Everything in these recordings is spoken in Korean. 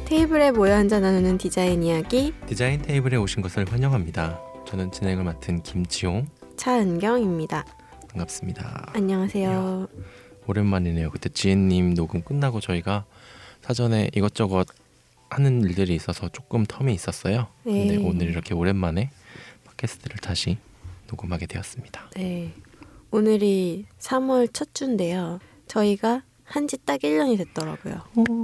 테이블에 모여 앉아 나누는 디자인 이야기, 디자인 테이블에 오신 것을 환영합니다. 저는 진행을 맡은 김지용, 차은경입니다. 반갑습니다. 안녕하세요. 오랜만이네요. 그때 지혜님 녹음 끝나고 저희가 사전에 이것저것 하는 일들이 있어서 조금 텀이 있었어요. 네. 근데 오늘 이렇게 오랜만에 팟캐스트를 다시 녹음하게 되었습니다. 네, 오늘이 3월 첫 주인데요. 저희가 한지 딱 1년이 됐더라고요.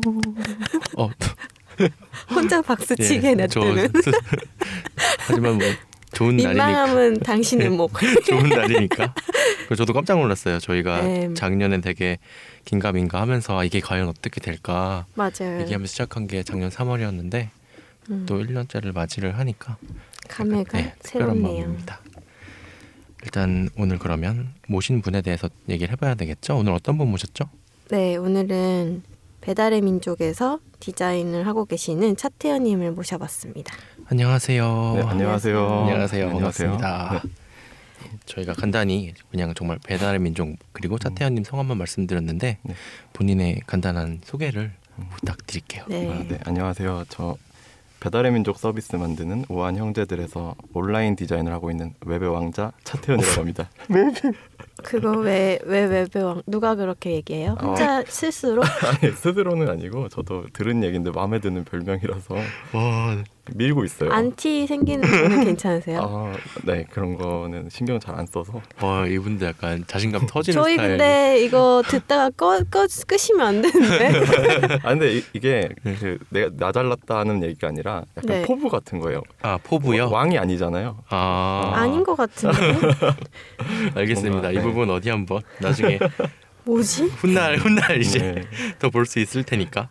혼자 박수치게 냈더는. 하지만 뭐 좋은 날이니까. 민망함은 당신의 목. 좋은 날이니까. 저도 깜짝 놀랐어요. 저희가 네. 작년엔 되게 긴가민가 하면서 이게 과연 어떻게 될까 맞아요. 얘기하면서 시작한 게 작년 3월이었는데 또 1년째를 맞이를 하니까 감회가 특별한 새롭네요. 마음입니다. 일단 오늘 그러면 모신 분에 대해서 얘기를 해봐야 되겠죠? 오늘 어떤 분 모셨죠? 네, 오늘은 배달의 민족에서 디자인을 하고 계시는 차태현님을 모셔봤습니다. 안녕하세요. 네, 안녕하세요. 안녕하세요. 반갑습니다. 네. 저희가 간단히 그냥 정말 배달의 민족 그리고 차태현님 성함만 말씀드렸는데 네. 본인의 간단한 소개를 부탁드릴게요. 네. 네, 안녕하세요. 저 배달의 민족 서비스 만드는 우한 형제들에서 온라인 디자인을 하고 있는 웹의 왕자 차태현이라고 합니다. 그거 왜 웹의 누가 그렇게 얘기해요? 혼자 스스로? 아니, 스스로는 아니고 저도 들은 얘기인데 마음에 드는 별명이라서 와, 밀고 있어요. 안티 생기는 거는 괜찮으세요? 네, 그런 거는 신경 잘 안 써서. 와, 이분들 약간 자신감 터지는 저희 스타일. 근데 이거 듣다가 끄시면 안 되는데. 근데 이게 내가 나 잘났다는 얘기가 아니라 약간 네. 포부 같은 거예요. 아, 포부요? 왕이 아니잖아요. 아닌 것 같은데. 알겠습니다. 뭔가, 이 네. 부분 어디 한번 나중에 뭐지? 훗날 이제 네. 더 볼 수 있을 테니까.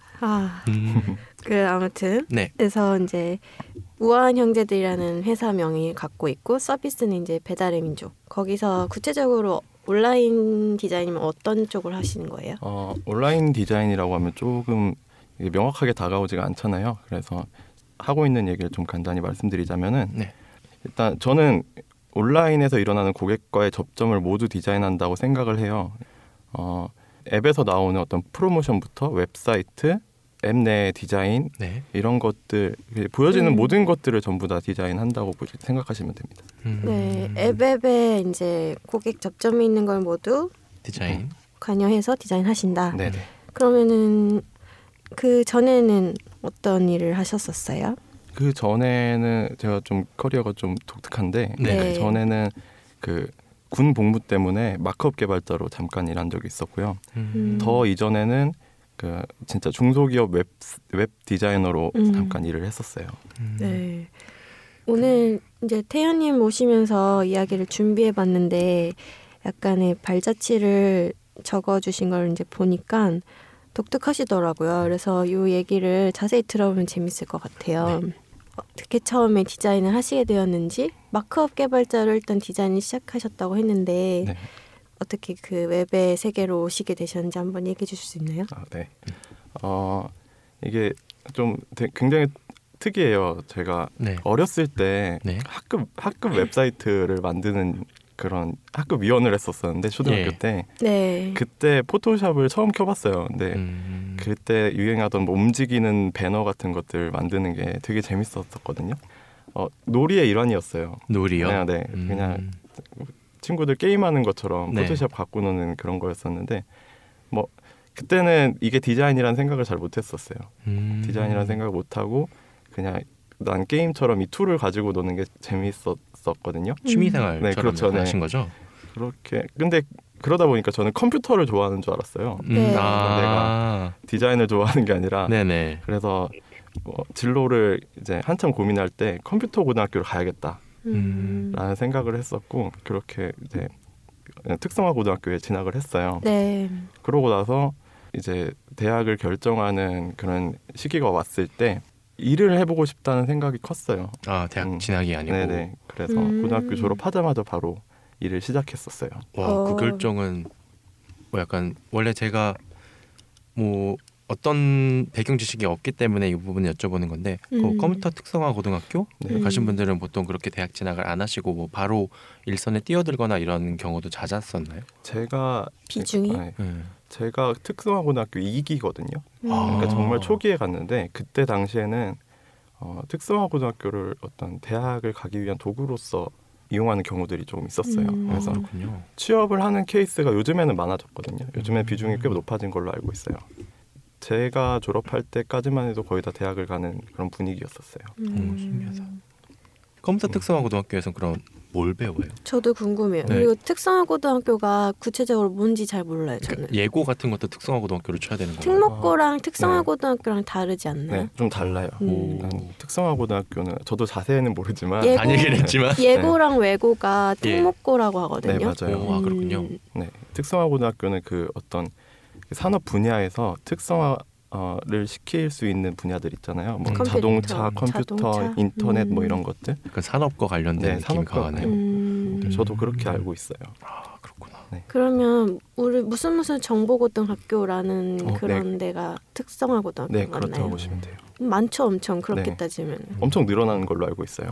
아무튼 네. 그래서 이제 우아한 형제들이라는 회사명이 갖고 있고 서비스는 이제 배달의 민족. 거기서 구체적으로 온라인 디자인이면 어떤 쪽을 하시는 거예요? 온라인 디자인이라고 하면 조금 이게 명확하게 다가오지가 않잖아요. 그래서 하고 있는 얘기를 좀 간단히 말씀드리자면은 네. 일단 저는 온라인에서 일어나는 고객과의 접점을 모두 디자인한다고 생각을 해요. 앱에서 나오는 어떤 프로모션부터 웹사이트, 앱 내 디자인 네. 이런 것들 보여지는 모든 것들을 전부 다 디자인한다고 생각하시면 됩니다. 네, 앱에 이제 고객 접점이 있는 걸 모두 디자인. 관여해서 디자인하신다. 네네. 그러면은 그 전에는 어떤 일을 하셨었어요? 그 전에는 제가 좀 커리어가 좀 독특한데 네. 네. 전에는 그 군 복무 때문에 마크업 개발자로 잠깐 일한 적이 있었고요. 더 이전에는 그 진짜 중소기업 웹 디자이너로 잠깐 일을 했었어요. 네. 오늘 이제 태연님 모시면서 이야기를 준비해봤는데 약간의 발자취를 적어주신 걸 이제 보니까 독특하시더라고요. 그래서 이 얘기를 자세히 들어보면 재밌을 것 같아요. 네. 어떻게 처음에 디자인을 하시게 되었는지, 마크업 개발자로 일단 디자인을 시작하셨다고 했는데 네. 어떻게 그 웹의 세계로 오시게 되셨는지 한번 얘기해 주실 수 있나요? 네. 이게 좀 굉장히 특이해요. 제가 네. 어렸을 때 네. 학급 웹사이트를 만드는 그런 학급 위원을 했었었는데 초등학교 예. 때 네. 그때 포토샵을 처음 켜봤어요. 근데 그때 유행하던 뭐 움직이는 배너 같은 것들 만드는 게 되게 재밌었거든요. 놀이의 일환이었어요. 놀이요? 네. 그냥 친구들 게임하는 것처럼 네. 포토샵 갖고 노는 그런 거였었는데 뭐 그때는 이게 디자인이라는 생각을 잘 못했었어요. 디자인이라는 생각을 못하고 그냥 난 게임처럼 이 툴을 가지고 노는 게 재밌었거든요. 취미생활처럼 네, 그렇죠. 하신 거죠? 그렇게 근데 그러다 보니까 저는 컴퓨터를 좋아하는 줄 알았어요. 네. 내가 디자인을 좋아하는 게 아니라 네네. 그래서 진로를 이제 한참 고민할 때 컴퓨터 고등학교를 가야겠다라는 생각을 했었고 그렇게 이제 특성화 고등학교에 진학을 했어요. 네. 그러고 나서 이제 대학을 결정하는 그런 시기가 왔을 때 일을 해보고 싶다는 생각이 컸어요. 대학 진학이 아니고. 네네. 그래서 고등학교 졸업하자마자 바로 일을 시작했었어요. 와, 그 결정은 뭐 약간 원래 제가 뭐 어떤 배경 지식이 없기 때문에 이 부분을 여쭤보는 건데 그 컴퓨터 특성화 고등학교 가신 분들은 보통 그렇게 대학 진학을 안 하시고 뭐 바로 일선에 뛰어들거나 이런 경우도 잦았었나요? 제가 비중이? 제가 특성화고등학교 2기거든요. 그러니까 정말 초기에 갔는데 그때 당시에는 특성화고등학교를 어떤 대학을 가기 위한 도구로서 이용하는 경우들이 조금 있었어요. 그래서 그렇군요. 취업을 하는 케이스가 요즘에는 많아졌거든요. 요즘에 비중이 꽤 높아진 걸로 알고 있어요. 제가 졸업할 때까지만 해도 거의 다 대학을 가는 그런 분위기였었어요. 신기하다. 컴퓨터 특성화고등학교에서는 그럼 뭘 배워요? 저도 궁금해요. 네. 그리고 특성화고등학교가 구체적으로 뭔지 잘 몰라요. 저는. 그러니까 예고 같은 것도 특성화고등학교로 쳐야 되는 거예요? 특목고랑 특성화고등학교랑 다르지 않나요? 네, 좀 달라요. 특성화고등학교는 저도 자세히는 모르지만 예고- 다니긴 했지만 예고랑 외고가 예. 특목고라고 하거든요. 네, 맞아요. 오, 그렇군요. 네, 특성화고등학교는 그 어떤 산업 분야에서 특성화를 시킬 수 있는 분야들 있잖아요. 뭐 컴퓨터, 자동차, 컴퓨터, 자동차? 인터넷 뭐 이런 것들. 약간 산업과 관련된 네, 느낌이 산업과 강하네요. 저도 그렇게 알고 있어요. 아, 그렇구나. 그러면 우리 무슨 정보고등학교라는 그런 네. 데가 특성화고등학교 네, 맞나요? 그렇다고 보시면 돼요. 많죠, 엄청 그렇게 네. 따지면. 엄청 늘어나는 걸로 알고 있어요.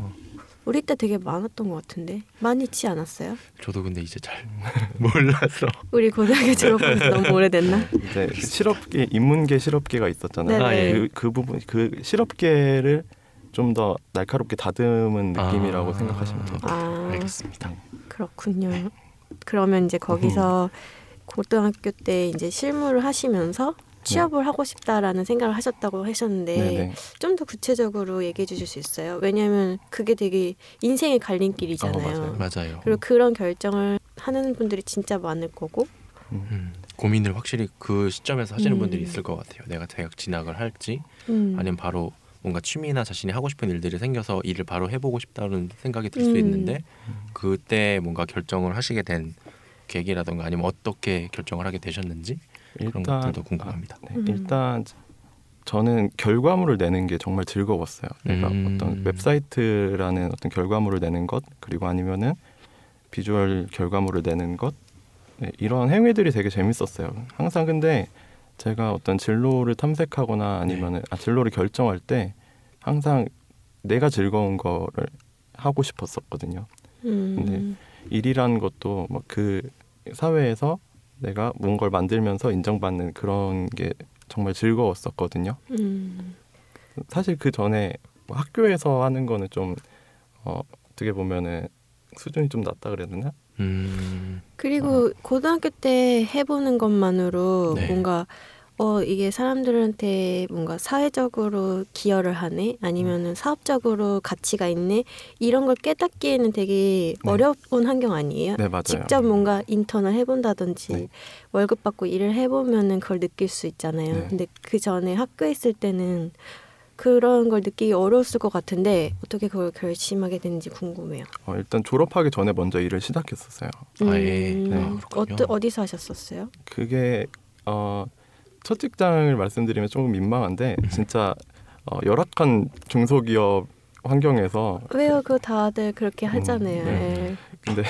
우리 때 되게 많았던 것 같은데 많이 있지 않았어요? 저도 근데 이제 잘 몰라서. 우리 고등학교 졸업한 지 너무 오래됐나? 이제 실업계, 인문계 실업계가 있었잖아요. 네네. 아, 예. 그 부분, 그 실업계를 좀 더 날카롭게 다듬은 느낌이라고 생각하시면 돼요. 아, 알겠습니다. 그렇군요. 그러면 이제 거기서 고등학교 때 이제 실무를 하시면서 취업을 하고 싶다라는 생각을 하셨다고 하셨는데 네네. 좀 더 구체적으로 얘기해 주실 수 있어요? 왜냐하면 그게 되게 인생의 갈림길이잖아요. 맞아요. 그리고 그런 결정을 하는 분들이 진짜 많을 거고. 고민을 확실히 그 시점에서 하시는 분들이 있을 것 같아요. 내가 대학 진학을 할지 아니면 바로 뭔가 취미나 자신이 하고 싶은 일들이 생겨서 일을 바로 해보고 싶다는 생각이 들 수 있는데 그때 뭔가 결정을 하시게 된 계기라던가 아니면 어떻게 결정을 하게 되셨는지 그런 것들도 궁금합니다. 일단 저는 결과물을 내는 게 정말 즐거웠어요. 내가 어떤 웹사이트라는 어떤 결과물을 내는 것 그리고 아니면은 비주얼 결과물을 내는 것 이런 행위들이 되게 재밌었어요. 항상 근데 제가 어떤 진로를 탐색하거나 아니면은 진로를 결정할 때 항상 내가 즐거운 거를 하고 싶었었거든요. 근데 일이라는 것도 뭐 그 사회에서 내가 뭔가를 만들면서 인정받는 그런 게 정말 즐거웠었거든요. 사실 그 전에 학교에서 하는 거는 좀 어떻게 보면은 수준이 좀 낮다 그래야 되나? 그리고 고등학교 때 해보는 것만으로 네. 뭔가 이게 사람들한테 뭔가 사회적으로 기여를 하네 아니면은 사업적으로 가치가 있네 이런 걸 깨닫기에는 되게 어려운 환경 아니에요? 네, 맞아요. 직접 뭔가 인턴을 해본다든지 네. 월급 받고 일을 해보면은 그걸 느낄 수 있잖아요. 네. 근데 그 전에 학교에 있을 때는 그런 걸 느끼기 어려웠을 것 같은데 어떻게 그걸 결심하게 됐는지 궁금해요. 일단 졸업하기 전에 먼저 일을 시작했었어요. 그렇군요. 어디서 하셨었어요? 그게 첫 직장을 말씀드리면 조금 민망한데 진짜 열악한 중소기업 환경에서 왜요? 그 다들 그렇게 하잖아요. 네. 근데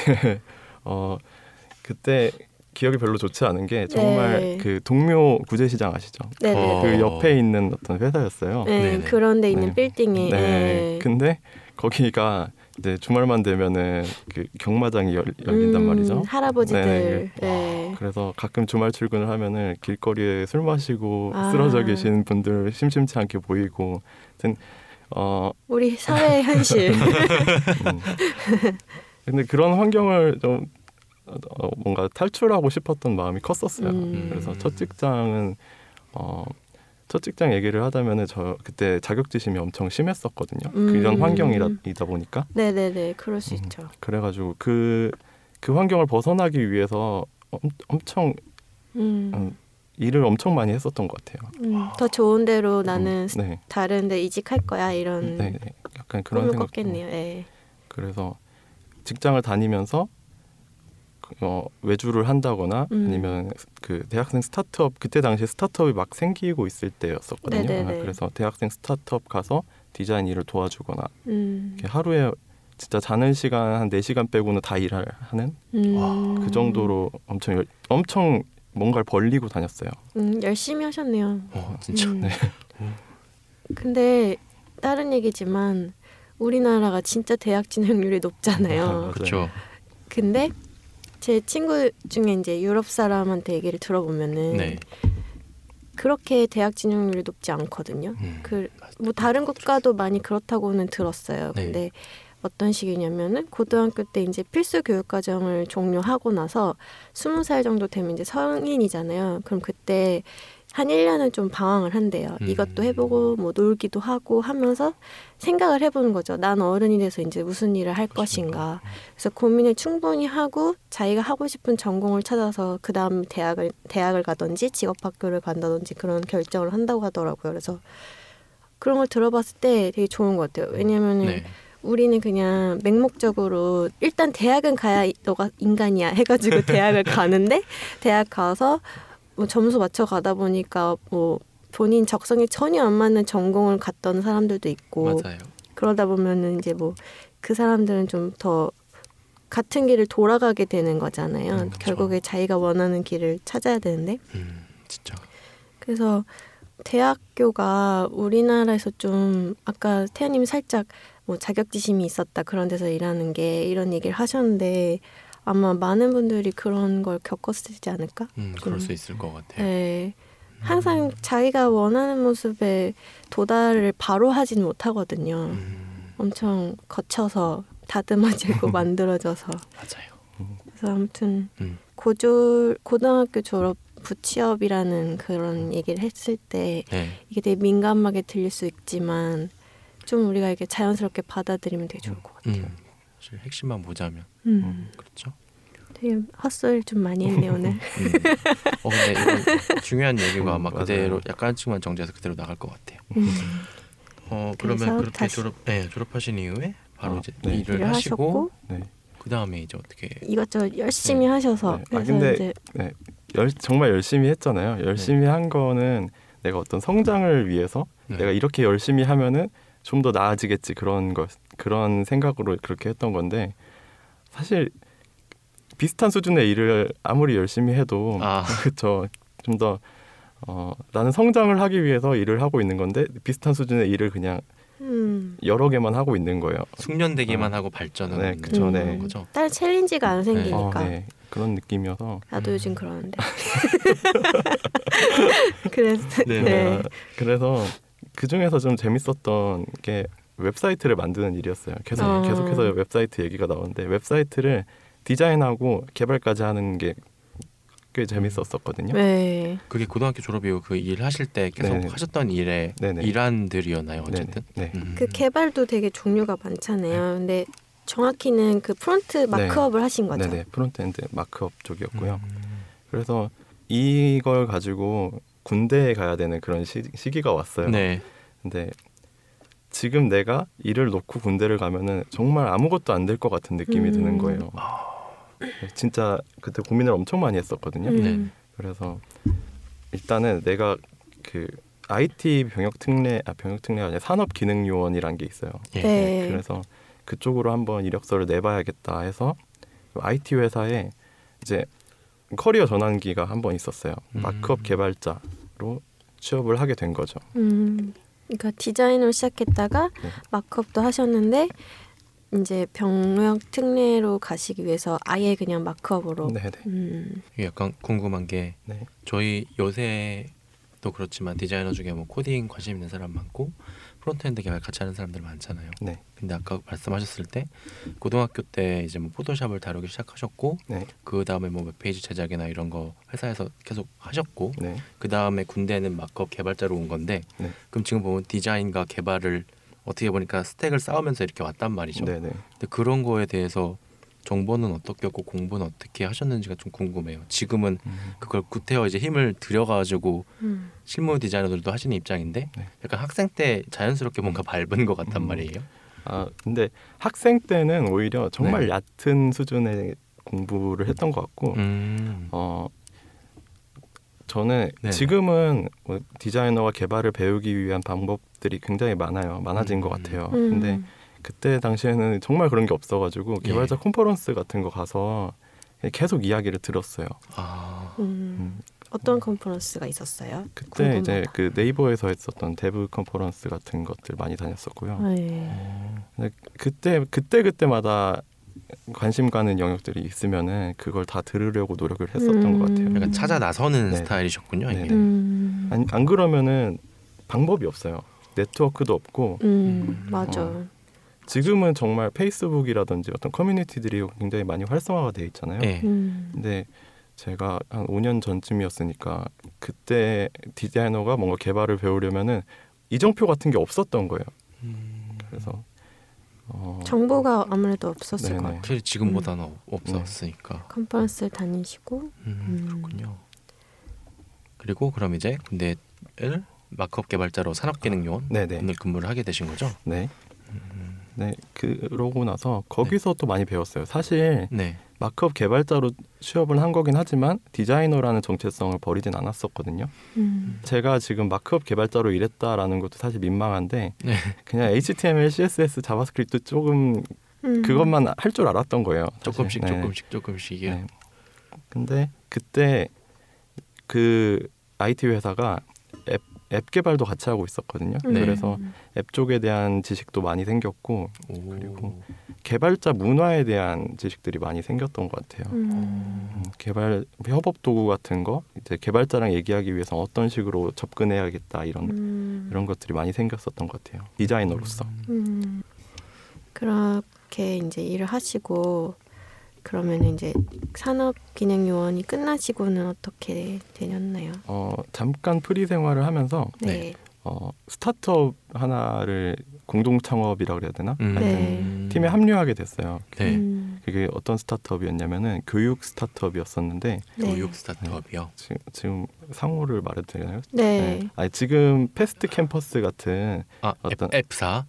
그때 기억이 별로 좋지 않은 게 정말 네. 그 동묘 구제시장 아시죠? 네네. 그 옆에 있는 어떤 회사였어요. 네, 네네. 그런 데 있는 네. 빌딩에. 네. 네. 근데 거기가 이제 주말만 되면은 그 경마장이 열린단 말이죠. 할아버지들. 네. 네. 그래서 가끔 주말 출근을 하면은 길거리에 술 마시고 아. 쓰러져 계신 분들 심심치 않게 보이고, 하여튼 우리 사회의 현실. 근데 그런 환경을 좀 뭔가 탈출하고 싶었던 마음이 컸었어요. 그래서 첫 직장 얘기를 하자면은 저 그때 자격지심이 엄청 심했었거든요. 그런 환경이다 보니까. 네네네, 그럴 수 있죠. 그래가지고 그 환경을 벗어나기 위해서 엄청 일을 엄청 많이 했었던 것 같아요. 더 좋은 데로 나는 네. 다른 데 이직할 거야 이런 네, 약간 그런 꿈을 생각. 꿨겠네요. 네. 그래서 직장을 다니면서 외주를 한다거나 아니면 그 대학생 스타트업, 그때 당시에 스타트업이 막 생기고 있을 때였었거든요. 네네네. 그래서 대학생 스타트업 가서 디자인 일을 도와주거나 이렇게 하루에 진짜 자는 시간 한 4시간 빼고는 다 일을 하는 그 정도로 엄청 뭔가를 벌리고 다녔어요. 열심히 하셨네요. 진짜. 네. 근데 다른 얘기지만 우리나라가 진짜 대학 진학률이 높잖아요. 그렇죠. 근데 제 친구 중에 이제 유럽 사람한테 얘기를 들어보면은 네. 그렇게 대학 진학률이 높지 않거든요. 뭐 다른 국가도 많이 그렇다고는 들었어요. 네. 근데 어떤 식이냐면은 고등학교 때 이제 필수 교육 과정을 종료하고 나서 20살 정도 되면 이제 성인이잖아요. 그럼 그때 한 1년은 좀 방황을 한대요. 이것도 해보고 뭐 놀기도 하고 하면서 생각을 해보는 거죠. 난 어른이 돼서 이제 무슨 일을 할 것인가. 그래서 고민을 충분히 하고 자기가 하고 싶은 전공을 찾아서 그 다음 대학을 가든지 직업학교를 간다든지 그런 결정을 한다고 하더라고요. 그래서 그런 걸 들어봤을 때 되게 좋은 것 같아요. 왜냐면은 네. 우리는 그냥 맹목적으로 일단 대학은 가야 너가 인간이야 해가지고 대학을 가는데 대학 가서 뭐 점수 맞춰 가다 보니까 뭐 본인 적성에 전혀 안 맞는 전공을 갔던 사람들도 있고 맞아요. 그러다 보면은 이제 뭐 그 사람들은 좀 더 같은 길을 돌아가게 되는 거잖아요. 그렇죠. 결국에 자기가 원하는 길을 찾아야 되는데 진짜. 그래서 대학교가 우리나라에서 좀 아까 태연님이 살짝 뭐 자격지심이 있었다 그런 데서 일하는 게 이런 얘기를 하셨는데 아마 많은 분들이 그런 걸 겪었지 않을까? 그럴 수 있을 것 같아요. 네. 항상 자기가 원하는 모습에 도달을 바로 하진 못하거든요. 엄청 거쳐서 다듬어지고 만들어져서. 맞아요. 그래서 아무튼 고등학교 졸업 부취업이라는 그런 얘기를 했을 때 네. 이게 되게 민감하게 들릴 수 있지만 좀 우리가 이렇게 자연스럽게 받아들이면 되게 좋을 것 같아요. 사실 핵심만 보자면 그렇죠. 되게 헛소리를 좀 많이 했네 오늘. 근데 이건 중요한 얘기가 아마 맞아요. 그대로 약간씩만 정리해서 그대로 나갈 것 같아요. 그러면 그렇게 졸업하신 이후에 바로 이제 네. 일을 하시고 네. 그 다음에 이제 어떻게 이것저것 열심히 하셔서 네. 그래서 근데 이제 정말 열심히 했잖아요. 열심히 한 거는 내가 어떤 성장을 위해서 내가 이렇게 열심히 하면은 좀 더 나아지겠지 그런 생각으로 그렇게 했던 건데 사실 비슷한 수준의 일을 아무리 열심히 해도 그렇죠. 좀 더 나는 성장을 하기 위해서 일을 하고 있는 건데 비슷한 수준의 일을 그냥 여러 개만 하고 있는 거예요. 숙련되기만 하고 발전은 네, 그쵸, 네. 거죠. 딸 챌린지가 안 생기니까. 네. 그런 느낌이어서 나도 요즘 그러는데. 그래서 네. 그래서 그 중에서 좀 재밌었던 게 웹사이트를 만드는 일이었어요. 계속해서 웹사이트 얘기가 나오는데 웹사이트를 디자인하고 개발까지 하는 게 꽤 재밌었거든요. 네. 그게 고등학교 졸업 이후 그 일 하실 때 계속 네네. 하셨던 일의 네네. 일환들이었나요? 어쨌든. 네. 그 개발도 되게 종류가 많잖아요. 근데 정확히는 그 프론트 마크업을 하신 거죠? 네네. 프론트엔드 마크업 쪽이었고요. 그래서 이걸 가지고 군대에 가야 되는 그런 시기가 왔어요. 네. 근데 지금 내가 일을 놓고 군대를 가면은 정말 아무것도 안 될 것 같은 느낌이 드는 거예요. 진짜 그때 고민을 엄청 많이 했었거든요. 그래서 일단은 내가 그 IT 병역특례가 아니라 산업기능요원이란 게 있어요. 네. 그래서 그쪽으로 한번 이력서를 내봐야겠다 해서 IT 회사에 이제 커리어 전환기가 한번 있었어요. 마크업 개발자로 취업을 하게 된 거죠. 그러니까 디자인으로 시작했다가 마크업도 하셨는데 이제 병역 특례로 가시기 위해서 아예 그냥 마크업으로. 이게 약간 궁금한 게 저희 요새도 그렇지만 디자이너 중에 뭐 코딩 관심 있는 사람 많고 프론트엔드 개발 같이 하는 사람들 많잖아요. 근데 아까 말씀하셨을 때 고등학교 때 이제 뭐 포토샵을 다루기 시작하셨고 그 다음에 뭐 웹페이지 제작이나 이런 거 회사에서 계속 하셨고 그 다음에 군대는 마크업 개발자로 온 건데 그럼 지금 보면 디자인과 개발을 어떻게 보니까 스택을 쌓으면서 이렇게 왔단 말이죠. 근데 그런 거에 대해서 정보는 어떻게 했고 공부는 어떻게 하셨는지가 좀 궁금해요. 지금은 그걸 구태여 이제 힘을 들여가지고 실무 디자이너들도 하시는 입장인데 약간 학생 때 자연스럽게 뭔가 밟은 것 같단 말이에요. 근데 학생 때는 오히려 정말 얕은 수준의 공부를 했던 것 같고 저는 지금은 뭐 디자이너와 개발을 배우기 위한 방법들이 굉장히 많아진 것 같아요. 근데 그때 당시에는 정말 그런 게 없어가지고 개발자 컨퍼런스 같은 거 가서 계속 이야기를 들었어요. 어떤 컨퍼런스가 있었어요? 그때 궁금하다. 이제 그 네이버에서 했었던 데브 컨퍼런스 같은 것들 많이 다녔었고요. 근데 그때마다 관심 가는 영역들이 있으면은 그걸 다 들으려고 노력을 했었던 것 같아요. 약간 찾아 나서는 네. 스타일이셨군요. 이게. 안 그러면은 방법이 없어요. 네트워크도 없고. 맞아. 지금은 정말 페이스북이라든지 어떤 커뮤니티들이 굉장히 많이 활성화가 돼 있잖아요. 네. 근데 제가 한 5년 전쯤이었으니까 그때 디자이너가 뭔가 개발을 배우려면은 이정표 같은 게 없었던 거예요. 그래서 정보가 아무래도 없었을 네네. 것 같아요. 확실히 지금보다는 없었으니까. 컨퍼런스 다니시고. 그렇군요. 그리고 그럼 이제 군대를 마크업 개발자로 산업기능요원 네네. 오늘 근무를 하게 되신 거죠? 네. 네, 그러고 나서 거기서 또 많이 배웠어요. 사실 네. 마크업 개발자로 취업을 한 거긴 하지만 디자이너라는 정체성을 버리진 않았었거든요. 제가 지금 마크업 개발자로 일했다라는 것도 사실 민망한데 네. 그냥 HTML, CSS, 자바스크립트 조금 그것만 할 줄 알았던 거예요. 사실. 조금씩이요. 네. 근데 그때 그 IT 회사가 앱 개발도 같이 하고 있었거든요. 네. 그래서 앱 쪽에 대한 지식도 많이 생겼고 오. 그리고 개발자 문화에 대한 지식들이 많이 생겼던 것 같아요. 개발 협업 도구 같은 거 이제 개발자랑 얘기하기 위해서 어떤 식으로 접근해야겠다 이런 것들이 많이 생겼었던 것 같아요. 디자이너로서. 그렇게 이제 일을 하시고 그러면 이제 산업기능요원이 끝나시고는 어떻게 되셨나요? 잠깐 프리 생활을 하면서 네. 스타트업 하나를 공동 창업이라고 그래야 되나? 하여튼 팀에 합류하게 됐어요. 네. 그게 어떤 스타트업이었냐면은 교육 스타트업이었었는데 교육 스타트업이요. 지금 상호를 말해도 되나요? 네. 아니, 지금 패스트 캠퍼스 같은 어떤 F사.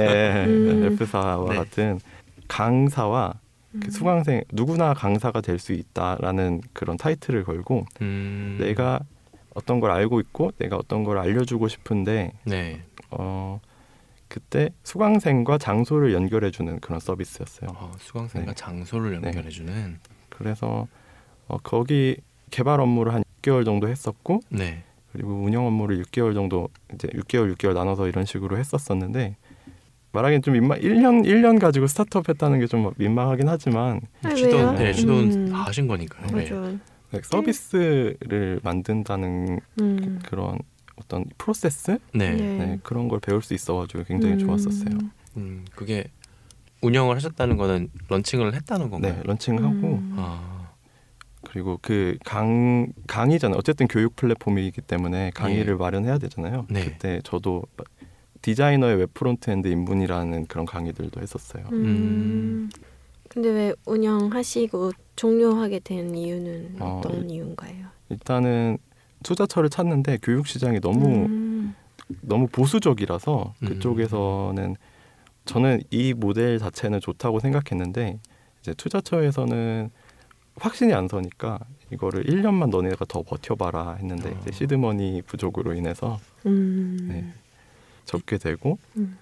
F사와 네. 같은 강사와 그 수강생 누구나 강사가 될 수 있다라는 그런 타이틀을 걸고 내가 어떤 걸 알고 있고 내가 어떤 걸 알려주고 싶은데 네. 그때 수강생과 장소를 연결해주는 그런 서비스였어요. 수강생과 네. 장소를 연결해주는. 그래서 거기 개발 업무를 한 6개월 정도 했었고 네. 그리고 운영 업무를 6개월 정도 이제 6개월 나눠서 이런 식으로 했었었는데 말하기엔 좀 1년 가지고 스타트업 했다는 게 좀 민망하긴 하지만 시도는 다 하신 거니까요. 맞아. 네. 서비스를 만든다는 그런 어떤 프로세스? 네, 그런 걸 배울 수 있어가지고 굉장히 좋았었어요. 그게 운영을 하셨다는 거는 런칭을 했다는 건가요? 네, 런칭하고 그리고 그 강의잖아요. 어쨌든 교육 플랫폼이기 때문에 강의를 마련해야 되잖아요. 네. 그때 저도 디자이너의 웹 프론트엔드 입문이라는 그런 강의들도 했었어요. 근데 왜 운영하시고 종료하게 된 이유는 어떤 이유인가요? 일단은 투자처를 찾는데 교육 시장이 너무 보수적이라서 그쪽에서는 저는 이 모델 자체는 좋다고 생각했는데 이제 투자처에서는 확신이 안 서니까 이거를 1년만 너네가 더 버텨봐라 했는데 이제 시드머니 부족으로 인해서 네, 접게 되고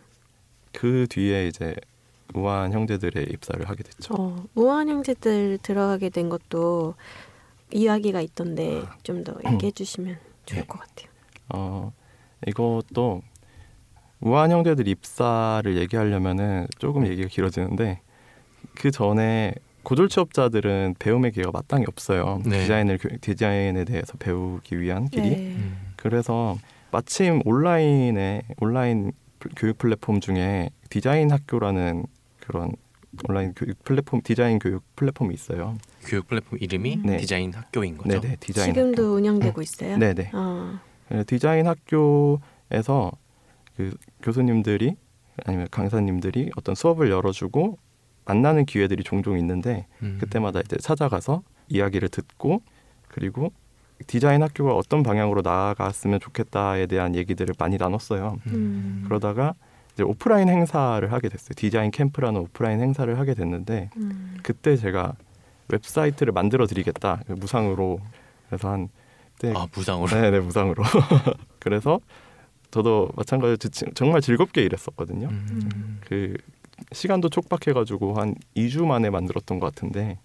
그 뒤에 이제 우한 형제들의 입사를 하게 됐죠. 우한 형제들 들어가게 된 것도 이야기가 있던데 좀 더 얘기해 주시면 좋을 것 같아요. 이것도 우한 형제들 입사를 얘기하려면은 조금 얘기가 길어지는데 그 전에 고졸 취업자들은 배움의 기회가 마땅히 없어요. 네. 디자인에 대해서 배우기 위한 길이. 네. 그래서 마침 온라인 교육 플랫폼 중에 디자인 학교라는 그런 온라인 교육 플랫폼 디자인 교육 플랫폼이 있어요. 교육 플랫폼 이름이 디자인 학교인 거죠? 네네, 디자인 지금도 학교. 운영되고 있어요? 네네. 디자인 학교에서 그 교수님들이 아니면 강사님들이 어떤 수업을 열어주고 만나는 기회들이 종종 있는데 그때마다 이제 찾아가서 이야기를 듣고 그리고 디자인 학교가 어떤 방향으로 나아갔으면 좋겠다에 대한 얘기들을 많이 나눴어요. 그러다가 이제 오프라인 행사를 하게 됐어요. 디자인 캠프라는 오프라인 행사를 하게 됐는데 그때 제가 웹사이트를 만들어 드리겠다 무상으로. 그래서 무상으로? 네, 무상으로. 그래서 저도 마찬가지로 정말 즐겁게 일했었거든요. 그 시간도 촉박해가지고 한 2주 만에 만들었던 것 같은데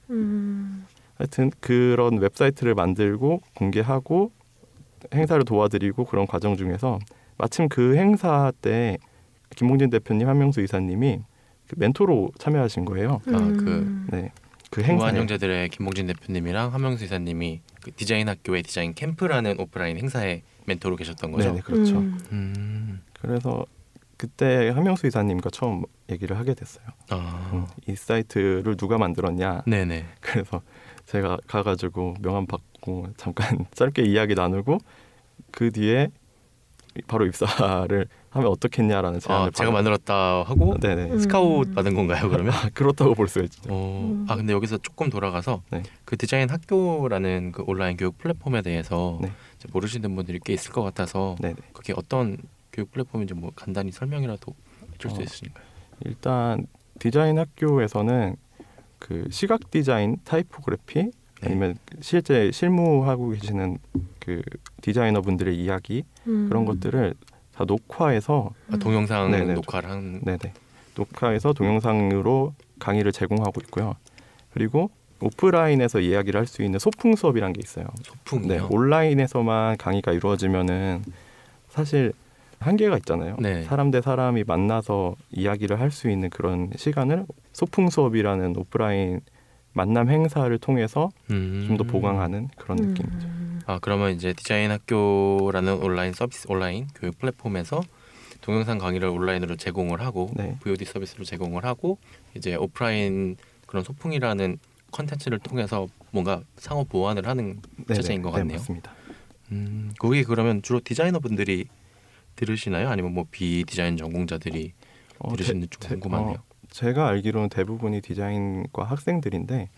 하여튼 그런 웹사이트를 만들고 공개하고 행사를 도와드리고 그런 과정 중에서 마침 그 행사 때 김봉진 대표님, 한명수 이사님이 그 멘토로 참여하신 거예요. 그 행사에 우한 형제들의 김봉진 대표님이랑 함영수 이사님이 그 디자인 학교의 디자인 캠프라는 오프라인 행사에 멘토로 계셨던 거죠. 네, 그렇죠. 그래서 그때 함영수 이사님과 처음 얘기를 하게 됐어요. 이 사이트를 누가 만들었냐. 네네. 그래서 제가 가가지고 명함 받고 잠깐 짧게 이야기 나누고 그 뒤에 바로 입사를 하면 어떻겠냐라는 제안을 제가 만들었다 하고 스카우트 받은 건가요 그러면? 그렇다고 볼 수 있죠. 근데 여기서 조금 돌아가서 그 디자인 학교라는 그 온라인 교육 플랫폼에 대해서 모르시는 분들이 꽤 있을 것 같아서 그게 어떤 교육 플랫폼인지 뭐 간단히 설명이라도 해줄 수 있으신가요? 일단 디자인 학교에서는 그 시각 디자인, 타이포그래피 아니면 실제 실무하고 계시는 그 디자이너 분들의 이야기 그런 것들을 다 녹화해서 동영상 녹화를 한 녹화해서 동영상으로 강의를 제공하고 있고요. 그리고 오프라인에서 이야기를 할 수 있는 소풍 수업이란 게 있어요. 소풍이요? 온라인에서만 강의가 이루어지면은 사실 한계가 있잖아요. 사람 대 사람이 만나서 이야기를 할 수 있는 그런 시간을 소풍 수업이라는 오프라인 만남 행사를 통해서 좀 더 보강하는 그런 느낌이죠. 그러면 이제 디자인 학교라는 온라인 서비스, 온라인 교육 플랫폼에서 동영상 강의를 온라인으로 제공을 하고 VOD 서비스로 제공을 하고 이제 오프라인 그런 소풍이라는 컨텐츠를 통해서 뭔가 상호 보완을 하는 체제인 것 같네요. 맞습니다. 거기 그러면 주로 디자이너 분들이 들으시나요? 아니면 뭐 비디자인 전공자들이 들으시는지 좀 궁금하네요. 제가 알기로는 대부분이 디자인과 학생들인데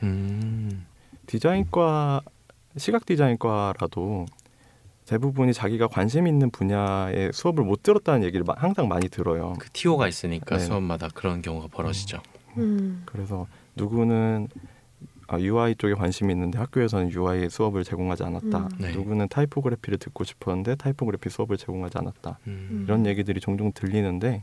디자인과 시각 디자인과라도 대부분이 자기가 관심 있는 분야의 수업을 못 들었다는 얘기를 항상 많이 들어요. 그 TO가 있으니까 수업마다 그런 경우가 벌어지죠. 그래서 누구는 UI 쪽에 관심이 있는데 학교에서는 UI 수업을 제공하지 않았다. 누구는 타이포그래피를 듣고 싶었는데 타이포그래피 수업을 제공하지 않았다. 이런 얘기들이 종종 들리는데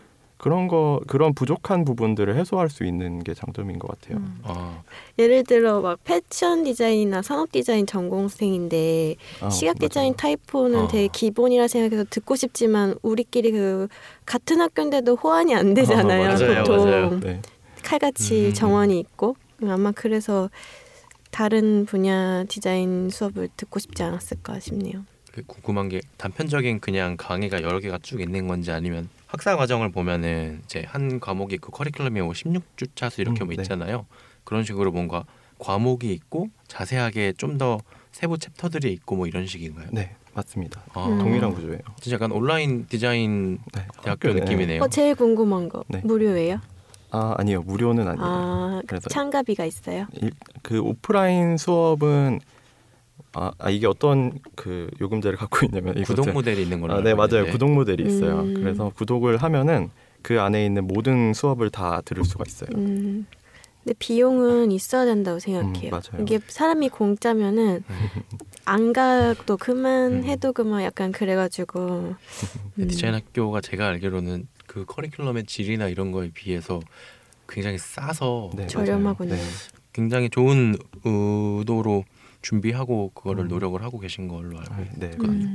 그런 부족한 부분들을 해소할 수 있는 게 장점인 것 같아요. 예를 들어 막 패션 디자인이나 산업 디자인 전공생인데 시각 디자인 타이포는 되게 기본이라 생각해서 듣고 싶지만 우리끼리 그 같은 학교인데도 호환이 안 되잖아요. 보통 칼같이 정원이 있고 아마 그래서 다른 분야 디자인 수업을 듣고 싶지 않았을까 싶네요. 궁금한 게 단편적인 그냥 강의가 여러 개가 쭉 있는 건지 아니면 학사 과정을 보면은 이제 한 과목이 그 커리큘럼이 16주 차수 이렇게 뭐 있잖아요. 그런 식으로 뭔가 과목이 있고 자세하게 좀 더 세부 챕터들이 있고 뭐 이런 식인가요? 네, 맞습니다. 동일한 구조예요. 진짜 약간 온라인 디자인 대학교 느낌이네요. 제일 궁금한 거 무료예요? 아니요, 무료는 아니에요. 그래서 참가비가 있어요? 그 오프라인 수업은 이게 어떤 그 요금제를 갖고 있냐면 구독 모델이 있는 걸로 네, 맞아요. 구독 모델이 있어요. 그래서 구독을 하면은 그 안에 있는 모든 수업을 다 들을 수가 있어요. 근데 비용은 있어야 된다고 생각해요. 맞아요. 이게 사람이 공짜면은 안 가도 그만 해도 그만 약간 그래가지고 디자인 학교가 제가 알기로는 그 커리큘럼의 질이나 이런 거에 비해서 굉장히 싸서 저렴하군요. 굉장히 좋은 의도로 준비하고 그거를 노력을 하고 계신 걸로 알고 있거든요.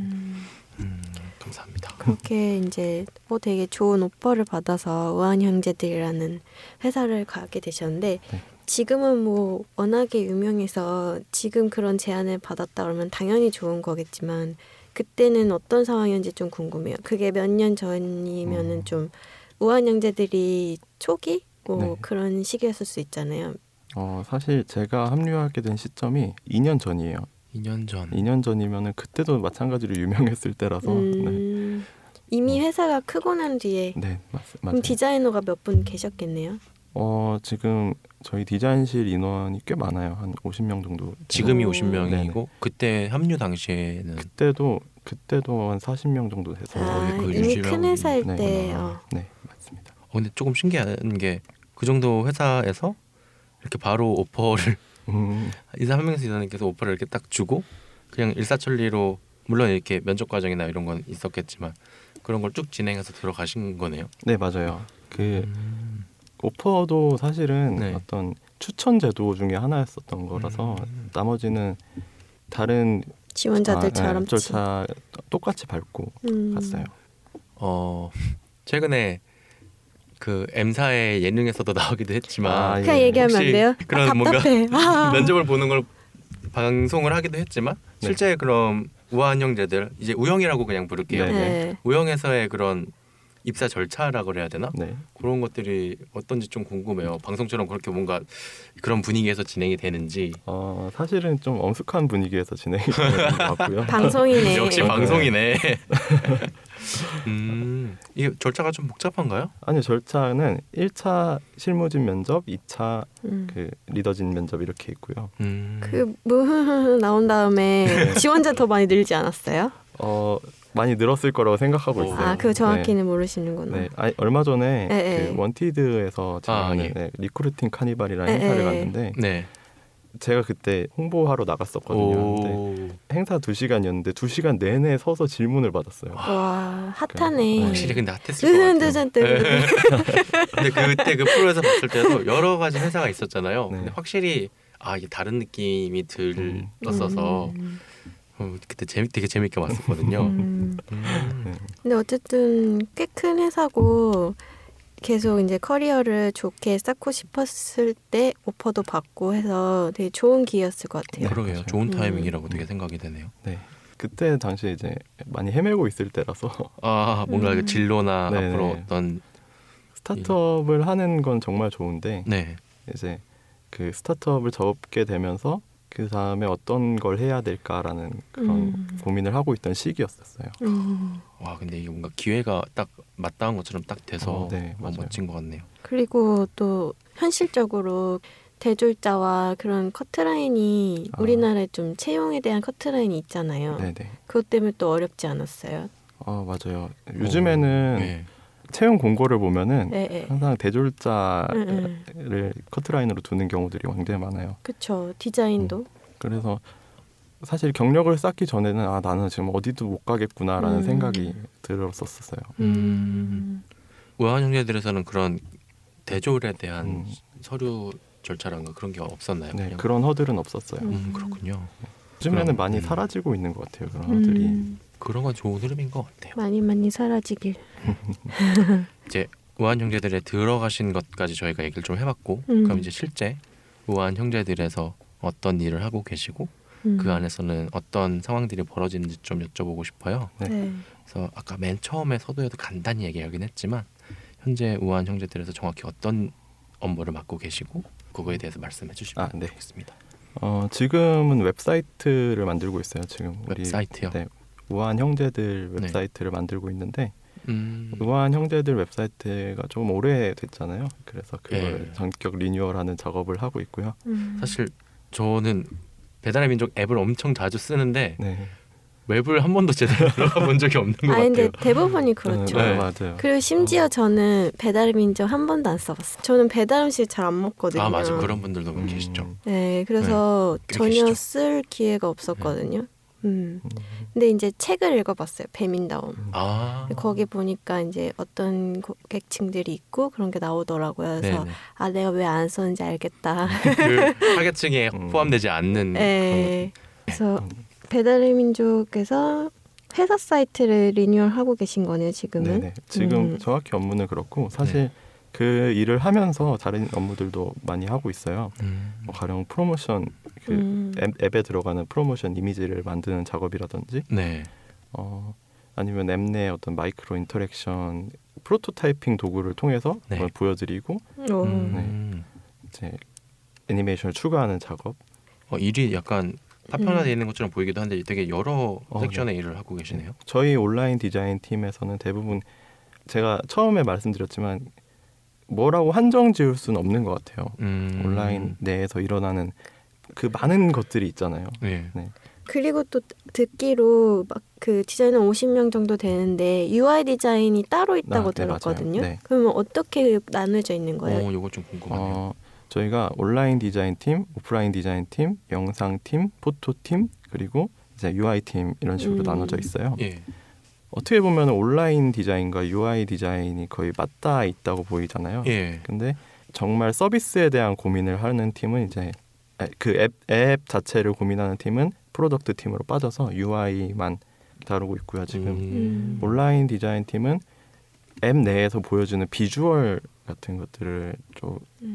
감사합니다. 그렇게 이제 되게 좋은 오퍼를 받아서 우한 형제들이라는 회사를 가게 되셨는데 지금은 뭐 워낙에 유명해서 지금 그런 제안을 받았다 그러면 당연히 좋은 거겠지만 그때는 어떤 상황이었는지 좀 궁금해요. 그게 몇 년 전이면은 좀 우한 형제들이 초기 그런 시기였을 수 있잖아요. 사실 제가 합류하게 된 시점이 2년 전이에요. 2년 전이면은 그때도 마찬가지로 유명했을 때라서 이미 회사가 크고 난 뒤에 그럼 디자이너가 몇 분 계셨겠네요. 지금 저희 디자인실 인원이 꽤 많아요. 한 50명 정도. 지금이 50명이고 그때 합류 당시에는 그때도 한 40명 정도 돼서 이미 큰 회사일 때. 네, 맞습니다. 근데 조금 신기한 게 그 정도 회사에서 이렇게 바로 오퍼를 이사 한 명에서 이사님께서 오퍼를 이렇게 딱 주고 그냥 일사천리로 물론 이렇게 면접 과정이나 이런 건 있었겠지만 그런 걸 쭉 진행해서 들어가신 거네요. 네, 맞아요. 그 오퍼도 사실은 어떤 추천 제도 중에 하나였었던 거라서 나머지는 다른 지원자들처럼 그 M사의 예능에서도 나오기도 했지만 그냥 얘기하면 안 돼요? 그런 뭔가 답답해. 면접을 보는 걸 방송을 하기도 했지만 실제 그런 우아한 형제들 이제 우영이라고 그냥 부를게요. 네. 우영에서의 그런 입사 절차라고 그래야 되나? 네. 그런 것들이 어떤지 좀 궁금해요. 방송처럼 그렇게 뭔가 그런 분위기에서 진행이 되는지. 사실은 좀 엄숙한 분위기에서 진행이 되는 것 같고요. 방송이네. 역시 방송이네. 이 절차가 좀 복잡한가요? 아니요, 절차는 1차 실무진 면접, 2차 그 리더진 면접 이렇게 있고요. 그 나온 다음에 지원자 더 많이 늘지 않았어요? 많이 늘었을 거라고 생각하고 있어요. 그 정확히는 모르시는구나. 네. 얼마 전에 네. 그 원티드에서 제가 리크루팅 카니발이라는 행사를 갔는데 제가 그때 홍보하러 나갔었거든요. 근데 행사 2시간이었는데 2시간 내내 서서 질문을 받았어요. 와, 핫하네. 확실히 근데 핫했을 것 같아요. 근데 그때 그 프로에서 봤을 때도 여러 가지 회사가 있었잖아요. 근데 확실히 이게 다른 느낌이 들었어서 그때 되게 재밌게 봤었거든요. 근데 어쨌든 꽤 큰 회사고 계속 이제 커리어를 좋게 쌓고 싶었을 때 오퍼도 받고 해서 되게 좋은 기회였을 것 같아요. 그러게요. 그렇죠. 좋은 타이밍이라고 되게 생각이 되네요. 네. 그때 당시에 이제 많이 헤매고 있을 때라서 뭔가 그 진로나 앞으로 어떤 스타트업을 하는 건 정말 좋은데 이제 그 스타트업을 접게 되면서 그 다음에 어떤 걸 해야 될까라는 그런 고민을 하고 있던 시기였었어요. 와, 근데 이게 뭔가 기회가 딱 마땅한 것처럼 딱 돼서 멋진 것 같네요. 그리고 또 현실적으로 대졸자와 그런 커트라인이 우리나라에 좀 채용에 대한 커트라인이 있잖아요. 그것 때문에 또 어렵지 않았어요? 맞아요. 요즘에는 채용 공고를 보면은 항상 대졸자를 커트라인으로 두는 경우들이 굉장히 많아요. 그렇죠. 디자인도. 그래서 사실 경력을 쌓기 전에는 나는 지금 어디도 못 가겠구나라는 생각이 들었었어요. 우아한 형제들에서는 그런 대졸에 대한 서류 절차란가 그런 게 없었나요? 네, 그런 허들은 없었어요. 그렇군요. 요즘에는 많이 사라지고 있는 것 같아요. 그런 허들이. 그런 건 좋은 흐름인 것 같아요. 많이 사라지길. 이제 우아한 형제들에 들어가신 것까지 저희가 얘기를 좀 해봤고 그럼 이제 실제 우아한 형제들에서 어떤 일을 하고 계시고 그 안에서는 어떤 상황들이 벌어지는지 좀 여쭤보고 싶어요. 그래서 아까 맨 처음에 서두에도 간단히 얘기하긴 했지만 현재 우아한 형제들에서 정확히 어떤 업무를 맡고 계시고 그거에 대해서 말씀해 주시면 좋겠습니다. 지금은 웹사이트를 만들고 있어요. 지금 웹사이트요? 네, 우아한 형제들 웹사이트를 만들고 있는데 우아한 형제들 웹사이트가 좀 오래됐잖아요. 그래서 그걸 전격 리뉴얼하는 작업을 하고 있고요. 사실 저는 배달의 민족 앱을 엄청 자주 쓰는데 웹을 한 번도 제대로 들어가 본 적이 없는 것 같아요. 근데 대부분이 그렇죠. 맞아요. 그리고 심지어 저는 배달의 민족 한 번도 안 써봤어요. 저는 배달 음식 잘 안 먹거든요. 맞아. 그런 분들도 계시죠. 네, 그래서 전혀 쓸 기회가 없었거든요. 근데 이제 책을 읽어봤어요. 배민다움. 거기 보니까 이제 어떤 고객층들이 있고 그런 게 나오더라고요. 그래서 내가 왜 안 썼는지 알겠다. 그 타겟층에 포함되지 않는. 그래서 배달의 민족에서 회사 사이트를 리뉴얼하고 계신 거네요. 지금은. 지금 정확히 업무는 그렇고 사실 그 일을 하면서 다른 업무들도 많이 하고 있어요. 가령 프로모션 앱에 들어가는 프로모션 이미지를 만드는 작업이라든지 아니면 앱 내 어떤 마이크로 인터랙션 프로토타이핑 도구를 통해서 그걸 보여드리고 이제 애니메이션을 추가하는 작업. 일이 약간 파편화되어 있는 것처럼 보이기도 한데 되게 여러 섹션의 일을 하고 계시네요. 저희 온라인 디자인 팀에서는 대부분 제가 처음에 말씀드렸지만 뭐라고 한정 지을 수는 없는 것 같아요. 온라인 내에서 일어나는 그 많은 것들이 있잖아요. 그리고 또 듣기로 막 그 디자이너 50명 정도 되는데 UI 디자인이 따로 있다고 들었거든요. 그러면 어떻게 나눠져 있는 거예요? 이거 좀 궁금하네요. 저희가 온라인 디자인 팀, 오프라인 디자인 팀, 영상 팀, 포토 팀, 그리고 이제 UI 팀 이런 식으로 나눠져 있어요. 어떻게 보면 온라인 디자인과 UI 디자인이 거의 맞닿아 있다고 보이잖아요. 근데 정말 서비스에 대한 고민을 하는 팀은 이제 그 앱 자체를 고민하는 팀은 프로덕트 팀으로 빠져서 UI만 다루고 있고요. 지금 온라인 디자인 팀은 앱 내에서 보여주는 비주얼 같은 것들을 좀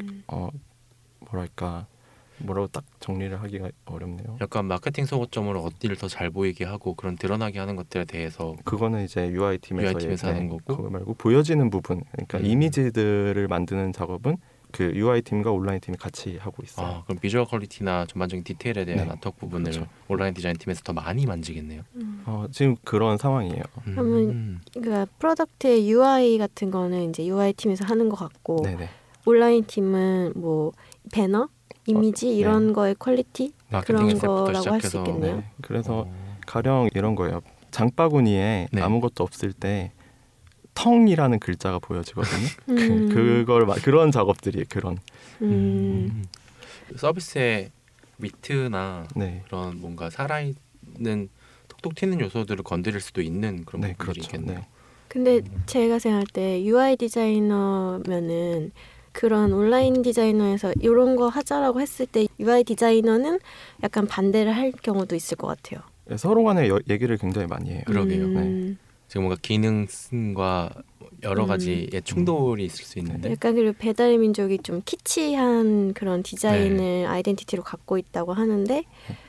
뭐라고 딱 정리를 하기가 어렵네요. 약간 마케팅 속어점으로 어디를 더 잘 보이게 하고 그런 드러나게 하는 것들에 대해서 그거는 이제 UI 팀에서 하는 거고, 그거 말고 보여지는 부분, 그러니까 이미지들을 만드는 작업은 그 UI 팀과 온라인 팀이 같이 하고 있어요. 그럼 비주얼 퀄리티나 전반적인 디테일에 대한 네. 아트웍 부분을 그렇죠. 온라인 디자인 팀에서 더 많이 만지겠네요. 지금 그런 상황이에요. 그러면 그러니까 프로덕트의 UI 같은 거는 이제 UI 팀에서 하는 것 같고, 네네. 온라인 팀은 뭐 배너, 이미지 이런 거의 퀄리티 그런 거라고 할 수 있겠네요. 네. 그래서 가령 이런 거예요. 장바구니에 네. 아무것도 없을 때 텅이라는 글자가 보여지거든요. 그걸 그런 작업들이 그런 서비스의 위트나 네. 그런 뭔가 살아있는 톡톡 튀는 요소들을 건드릴 수도 있는 그런 네, 부분들이 그렇죠. 있겠네요. 네. 근데 제가 생각할 때 UI 디자이너면은 그런 온라인 디자이너에서 이런 거 하자라고 했을 때 UI 디자이너는 약간 반대를 할 경우도 있을 것 같아요. 서로 간에 얘기를 굉장히 많이 해요. 그러게요. 네. 지금 뭔가 기능성과 여러 가지의 충돌이 있을 수 있는데 약간 그리고 배달의 민족이 좀 키치한 그런 디자인을 아이덴티티로 갖고 있다고 하는데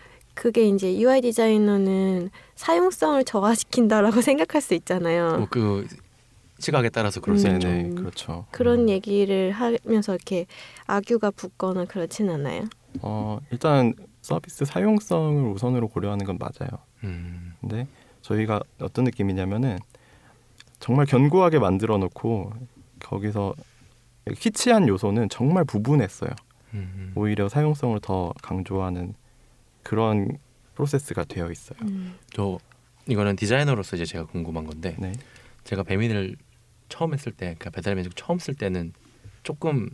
그게 이제 UI 디자이너는 사용성을 저하시킨다라고 생각할 수 있잖아요. 그 시각에 따라서 그럴 수 있죠. 네, 그렇죠. 그런 얘기를 하면서 이렇게 악유가 붙거나 그렇진 않아요. 일단 서비스 사용성을 우선으로 고려하는 건 맞아요. 근데 저희가 어떤 느낌이냐면은 정말 견고하게 만들어 놓고 거기서 키치한 요소는 정말 부분했어요. 오히려 사용성을 더 강조하는 그런 프로세스가 되어 있어요. 저 이거는 디자이너로서 이제 제가 궁금한 건데 네. 제가 배민을 처음 했을 때, 그러니까 배달의 민족 처음 쓸 때는 조금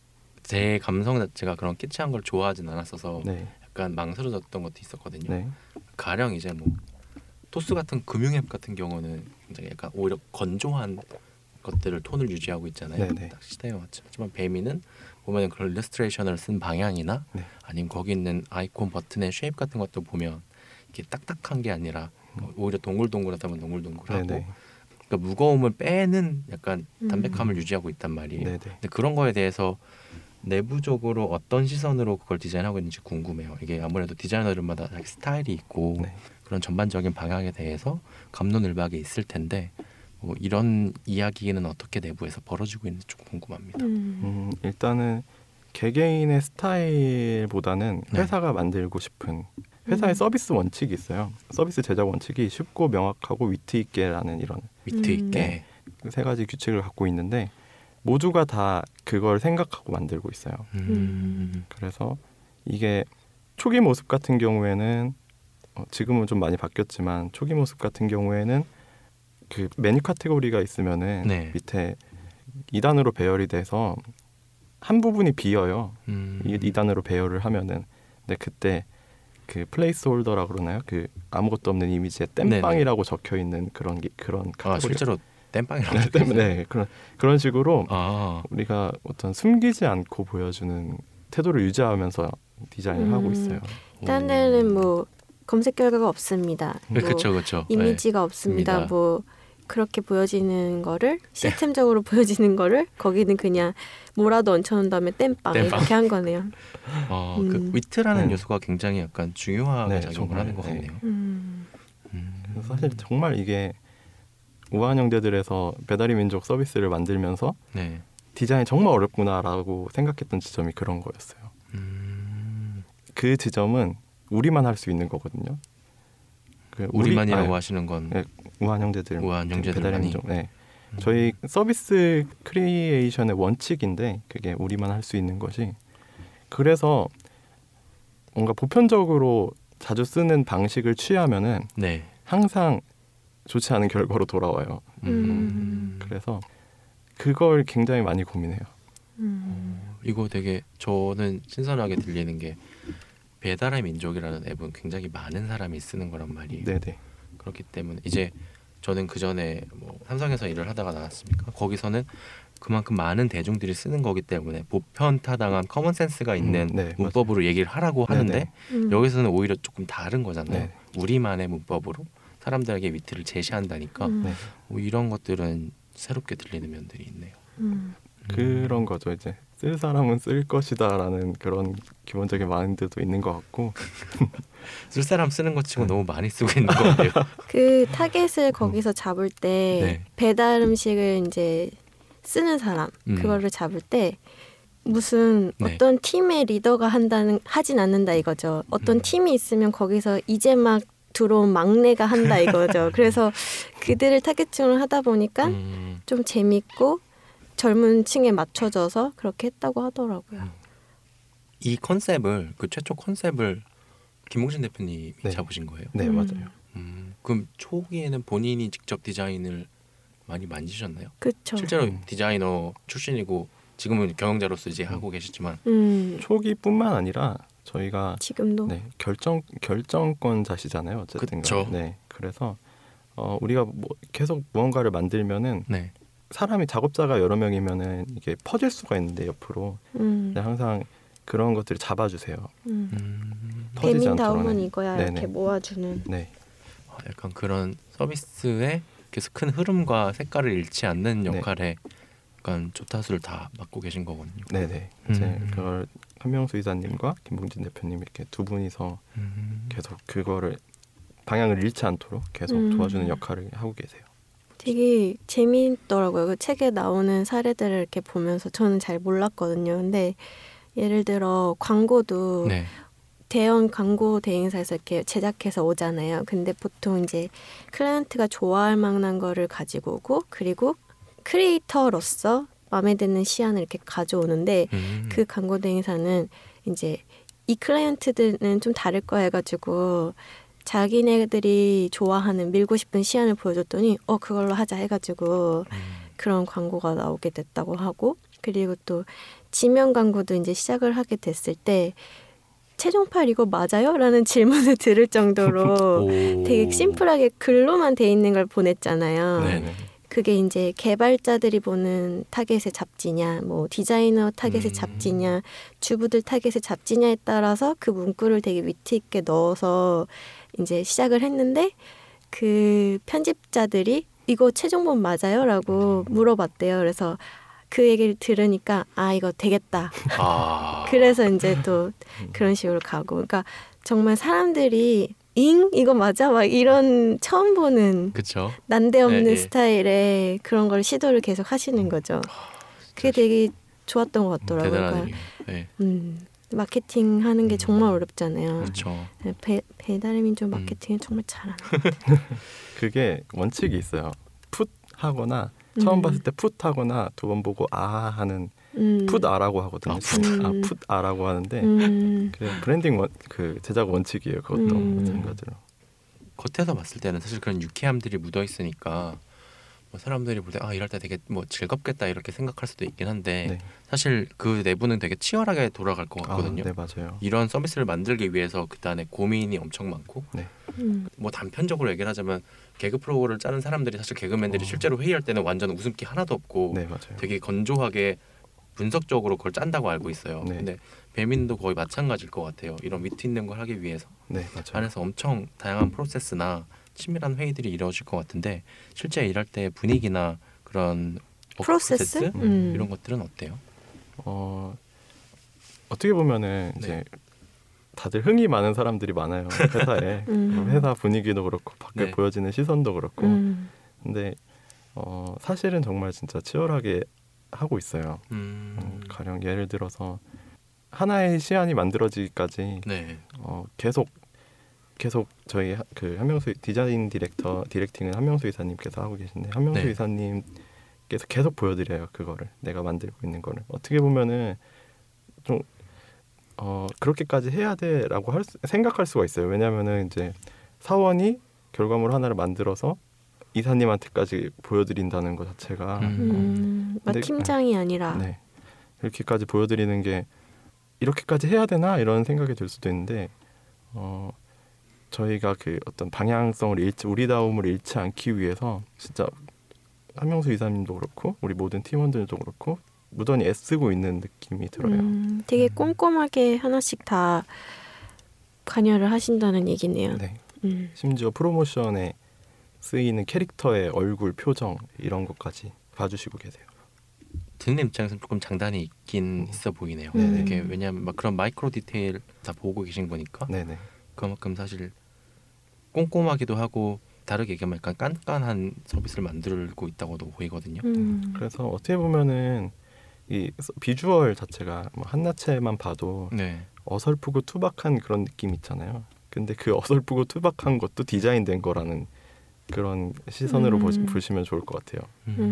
제 감성 자체가 그런 키치한 걸 좋아하진 않았어서 네. 약간 망설여졌던 것도 있었거든요. 네. 가령 이제 뭐 토스 같은 금융 앱 같은 경우는 굉장히 약간 오히려 건조한 것들을 톤을 유지하고 있잖아요. 네네. 딱 시대에 맞죠. 하지만 배민은 보면 그런 일러스트레이션을 쓴 방향이나 네. 아니면 거기 있는 아이콘 버튼의 쉐입 같은 것도 보면 이게 딱딱한 게 아니라 오히려 동글동글하다면 동글동글하고 네네. 그러니까 무거움을 빼는 약간 담백함을 유지하고 있단 말이에요. 네네. 근데 그런 거에 대해서 내부적으로 어떤 시선으로 그걸 디자인하고 있는지 궁금해요. 이게 아무래도 디자이너들마다 자기 스타일이 있고 네. 그런 전반적인 방향에 대해서 갑론을박이 있을 텐데 뭐 이런 이야기는 어떻게 내부에서 벌어지고 있는지 좀 궁금합니다. 일단은 개개인의 스타일보다는 네. 회사가 만들고 싶은 회사의 서비스 원칙이 있어요. 서비스 제작 원칙이 쉽고 명확하고 위트 있게라는 이런 위트 있게. 그 세 가지 규칙을 갖고 있는데 모두가 다 그걸 생각하고 만들고 있어요. 그래서 이게 초기 모습 같은 경우에는 지금은 좀 많이 바뀌었지만 초기 모습 같은 경우에는 그 메뉴 카테고리가 있으면은 네. 밑에 2단으로 배열이 돼서 한 부분이 비어요. 2단으로 배열을 하면은 근데 그때 그 플레이스 홀더라 그러나요? 그 아무것도 없는 이미지에 땜빵이라고 적혀 있는 그런 카테고리. 실제로 땜빵이라고 네, 네, 그런 식으로 아. 우리가 어떤 숨기지 않고 보여주는 태도를 유지하면서 디자인을 하고 있어요. 딴 데는 뭐 검색 결과가 없습니다. 뭐 그렇죠. 이미지가 없습니다. 뭐 그렇게 보여지는 거를 시스템적으로 보여지는 거를 거기는 그냥 뭐라도 얹혀놓은 다음에 땜빵 이렇게 한 거네요. 그 위트라는 요소가 굉장히 약간 중요하게 작용을 하는 것 같네요. 그래서 사실 정말 이게 우아한 형제들에서 배달의 민족 서비스를 만들면서 네. 디자인이 정말 어렵구나라고 생각했던 지점이 그런 거였어요. 그 지점은 우리만 할 수 있는 거거든요. 우리만이라고 하시는 건 네, 우아한 형제들, 배달의 민족. 네. 저희 서비스 크리에이션의 원칙인데 그게 우리만 할 수 있는 것이 그래서 뭔가 보편적으로 자주 쓰는 방식을 취하면은 네. 항상 좋지 않은 결과로 돌아와요. 그래서 그걸 굉장히 많이 고민해요. 이거 되게 저는 신선하게 들리는 게 배달의 민족이라는 앱은 굉장히 많은 사람이 쓰는 거란 말이에요. 네네. 그렇기 때문에 이제 저는 그 전에 뭐 삼성에서 일을 하다가 나왔습니까? 거기서는 그만큼 많은 대중들이 쓰는 거기 때문에 보편타당한 커먼센스가 있는 문법으로 맞아요. 얘기를 하라고 하는데 여기서는 오히려 조금 다른 거잖아요. 우리만의 문법으로 사람들에게 위트를 제시한다니까 뭐 이런 것들은 새롭게 들리는 면들이 있네요. 그런 거죠. 이제 쓸 사람은 쓸 것이다라는 그런 기본적인 마인드도 있는 것 같고 쓸 사람 쓰는 것 치고 너무 많이 쓰고 있는 것 같아요. 그 타겟을 거기서 잡을 때 네. 배달 음식을 이제 쓰는 사람 그거를 잡을 때 무슨 네. 어떤 팀의 리더가 하진 않는다 이거죠. 어떤 팀이 있으면 거기서 이제 막 들어온 막내가 한다 이거죠. 그래서 그들을 타겟층으로 하다 보니까 좀 재밌고 젊은 층에 맞춰져서 그렇게 했다고 하더라고요. 이 컨셉을 그 최초 컨셉을 김봉신 대표님이 네. 잡으신 거예요? 네 맞아요. 그럼 초기에는 본인이 직접 디자인을 많이 만지셨나요? 그렇죠. 실제로 디자이너 출신이고 지금은 경영자로서 이제 하고 계시지만 초기뿐만 아니라 저희가 지금도 네, 결정권자시잖아요. 어쨌든 그쵸. 네. 그래서 우리가 뭐 계속 무언가를 만들면은 네. 사람이 작업자가 여러 명이면은 이게 퍼질 수가 있는데 옆으로 근데 항상 그런 것들을 잡아주세요. 퍼지지 배민다움은 않도록. 이거야 네네. 이렇게 모아주는. 네. 약간 그런 서비스에 계속 큰 흐름과 색깔을 잃지 않는 네. 역할에 약간 조타수를 다 맡고 계신 거거든요. 네네. 이제 그걸 한명수 이사님과 김봉진 대표님 이렇게 두 분이서 계속 그거를 방향을 잃지 않도록 계속 도와주는 역할을 하고 계세요. 되게 재미있더라고요. 그 책에 나오는 사례들을 이렇게 보면서 저는 잘 몰랐거든요. 근데 예를 들어 광고도 네. 대형 광고 대행사에서 이렇게 제작해서 오잖아요. 근데 보통 이제 클라이언트가 좋아할 만한 거를 가지고 오고 그리고 크리에이터로서 마음에 드는 시안을 이렇게 가져오는데 그 광고 대행사는 이제 이 클라이언트들은 좀 다를 거 해가지고 자기네들이 좋아하는 밀고 싶은 시안을 보여줬더니 그걸로 하자 해가지고 그런 광고가 나오게 됐다고 하고 그리고 또 지명 광고도 이제 시작을 하게 됐을 때 최종팔 이거 맞아요? 라는 질문을 들을 정도로 되게 심플하게 글로만 돼 있는 걸 보냈잖아요. 네네. 그게 이제 개발자들이 보는 타겟의 잡지냐, 뭐 디자이너 타겟의 잡지냐, 주부들 타겟의 잡지냐에 따라서 그 문구를 되게 위트 있게 넣어서 이제 시작을 했는데 그 편집자들이 이거 최종본 맞아요? 라고 물어봤대요. 그래서 그 얘기를 들으니까 이거 되겠다. 그래서 이제 또 그런 식으로 가고 그러니까 정말 사람들이 이거 맞아? 막 이런 처음 보는 그쵸? 난데없는 네, 스타일의 그런 걸 시도를 계속 하시는 거죠. 그게 되게 좋았던 것 같더라고요. 대단한 그러니까, 네. 마케팅 하는 게 정말 어렵잖아요. 그렇죠. 배달의민족 마케팅은 정말 잘하는 그게 원칙이 있어요. 풋 하거나 처음 봤을 때 풋 하거나 두 번 보고 하는 풋 아라고 하거든요. 풋 아라고 하는데 그 브랜딩 그 제작 원칙이에요. 그것도 마찬가지로. 겉에서 봤을 때는 사실 그런 유쾌함들이 묻어 있으니까 뭐 사람들이 볼 때 일할 때 되게 뭐 즐겁겠다 이렇게 생각할 수도 있긴 한데 네. 사실 그 내부는 되게 치열하게 돌아갈 것 같거든요. 네 맞아요. 이런 서비스를 만들기 위해서 그 안에 고민이 엄청 많고 네. 뭐 단편적으로 얘기를 하자면 개그 프로를 짜는 사람들이 사실 개그맨들이 실제로 회의할 때는 완전 웃음기 하나도 없고 네 맞아요. 되게 건조하게 분석적으로 그걸 짠다고 알고 있어요. 네. 근데 배민도 거의 마찬가지일 것 같아요. 이런 위트 있는 걸 하기 위해서 네 맞아요. 안에서 엄청 다양한 프로세스나 치밀한 회의들이 이루어질 것 같은데 실제 일할 때 분위기나 그런 프로세스? 이런 것들은 어때요? 어떻게 보면은 네. 이제 다들 흥이 많은 사람들이 많아요. 회사에 회사 분위기도 그렇고 밖에 네. 보여지는 시선도 그렇고 근데 사실은 정말 진짜 치열하게 하고 있어요. 가령 예를 들어서 하나의 시안이 만들어지기까지 네. 계속 저희 그 한명수 디자인 디렉팅은 한명수 이사님께서 하고 계신데 한명수 네. 이사님께서 계속 보여드려요. 그거를 내가 만들고 있는 거를 어떻게 보면은 좀 그렇게까지 해야 돼라고 생각할 수가 있어요. 왜냐하면은 이제 사원이 결과물 하나를 만들어서 이사님한테까지 보여드린다는 것 자체가 막 팀장이 아니라 네, 이렇게까지 보여드리는 게 이렇게까지 해야 되나 이런 생각이 들 수도 있는데 저희가 그 어떤 방향성을 우리다움을 잃지 않기 위해서 진짜 한명수 이사님도 그렇고 우리 모든 팀원들도 그렇고 무던히 애쓰고 있는 느낌이 들어요. 되게 꼼꼼하게 하나씩 다 관여를 하신다는 얘기네요. 네. 심지어 프로모션에 쓰이는 캐릭터의 얼굴, 표정 이런 것까지 봐주시고 계세요. 듣는 입장에서는 조금 장단이 있긴 있어 보이네요. 이게 왜냐하면 막 그런 마이크로 디테일 다 보고 계신 거니까 네네. 그만큼 사실 꼼꼼하기도 하고 다르게 얘기하면 약간 깐깐한 서비스를 만들고 있다고도 보이거든요. 그래서 어떻게 보면은 이 비주얼 자체가 뭐 한나체만 봐도 네. 어설프고 투박한 그런 느낌 있잖아요. 근데 그 어설프고 투박한 것도 디자인된 거라는 그런 시선으로 보시면 좋을 것 같아요.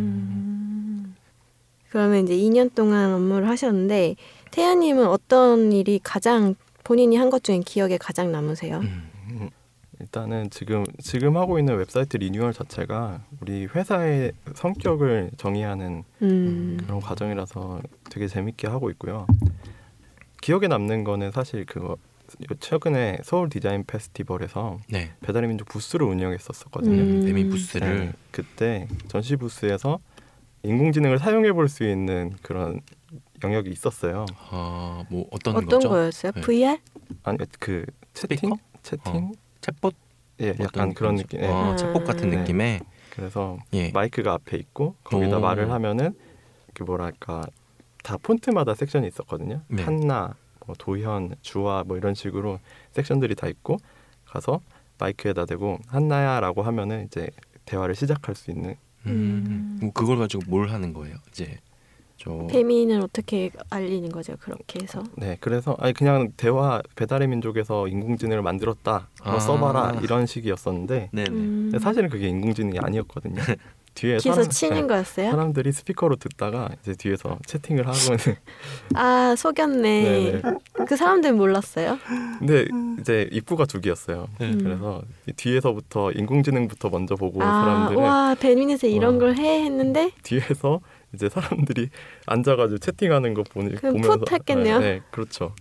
그러면 이제 2년 동안 업무를 하셨는데 태연님은 어떤 일이 가장 본인이 한 것 중에 기억에 가장 남으세요? 일단은 지금 하고 있는 웹사이트 리뉴얼 자체가 우리 회사의 성격을 정의하는 그런 과정이라서 되게 재밌게 하고 있고요. 기억에 남는 거는 사실 그거 최근에 서울 디자인 페스티벌에서 네. 배달의 민족 부스를 운영했었거든요. 배민 부스를 네, 그때 전시 부스에서 인공지능을 사용해 볼 수 있는 그런 영역이 있었어요. 뭐 어떤 어떤 거죠? 거였어요? 네. VR? 아니 그 채팅? 챗봇? 예, 약간 그런 느낌. 예. 챗봇 같은 네. 느낌의. 그래서 예. 마이크가 앞에 있고 거기다 말을 하면은 그 뭐랄까 다 폰트마다 섹션이 있었거든요. 네. 한나, 뭐 도현, 주아 뭐 이런 식으로 섹션들이 다 있고 가서 마이크에다 대고 한나야라고 하면은 이제 대화를 시작할 수 있는. 그걸 가지고 뭘 하는 거예요? 이제 배민을 어떻게 알리는 거죠? 그렇게 해서. 네, 그래서 아니 그냥 대화 배달의 민족에서 인공지능을 만들었다. 써봐라 이런 식이었었는데 근데 사실은 그게 인공지능이 아니었거든요. 뒤에 기서 치는 거였어요? 사람들이 스피커로 듣다가 이제 뒤에서 채팅을 하고는 아 속였네. 네네. 그 사람들은 몰랐어요? 근데 이제 입구가 두 개였어요. 그래서 뒤에서부터 인공지능부터 먼저 보고 사람들은 와 배민에서 이런 걸 해 했는데 뒤에서 이제 사람들이 앉아가지고 채팅하는 거 보면서 풋 했겠네요. 네, 그렇죠.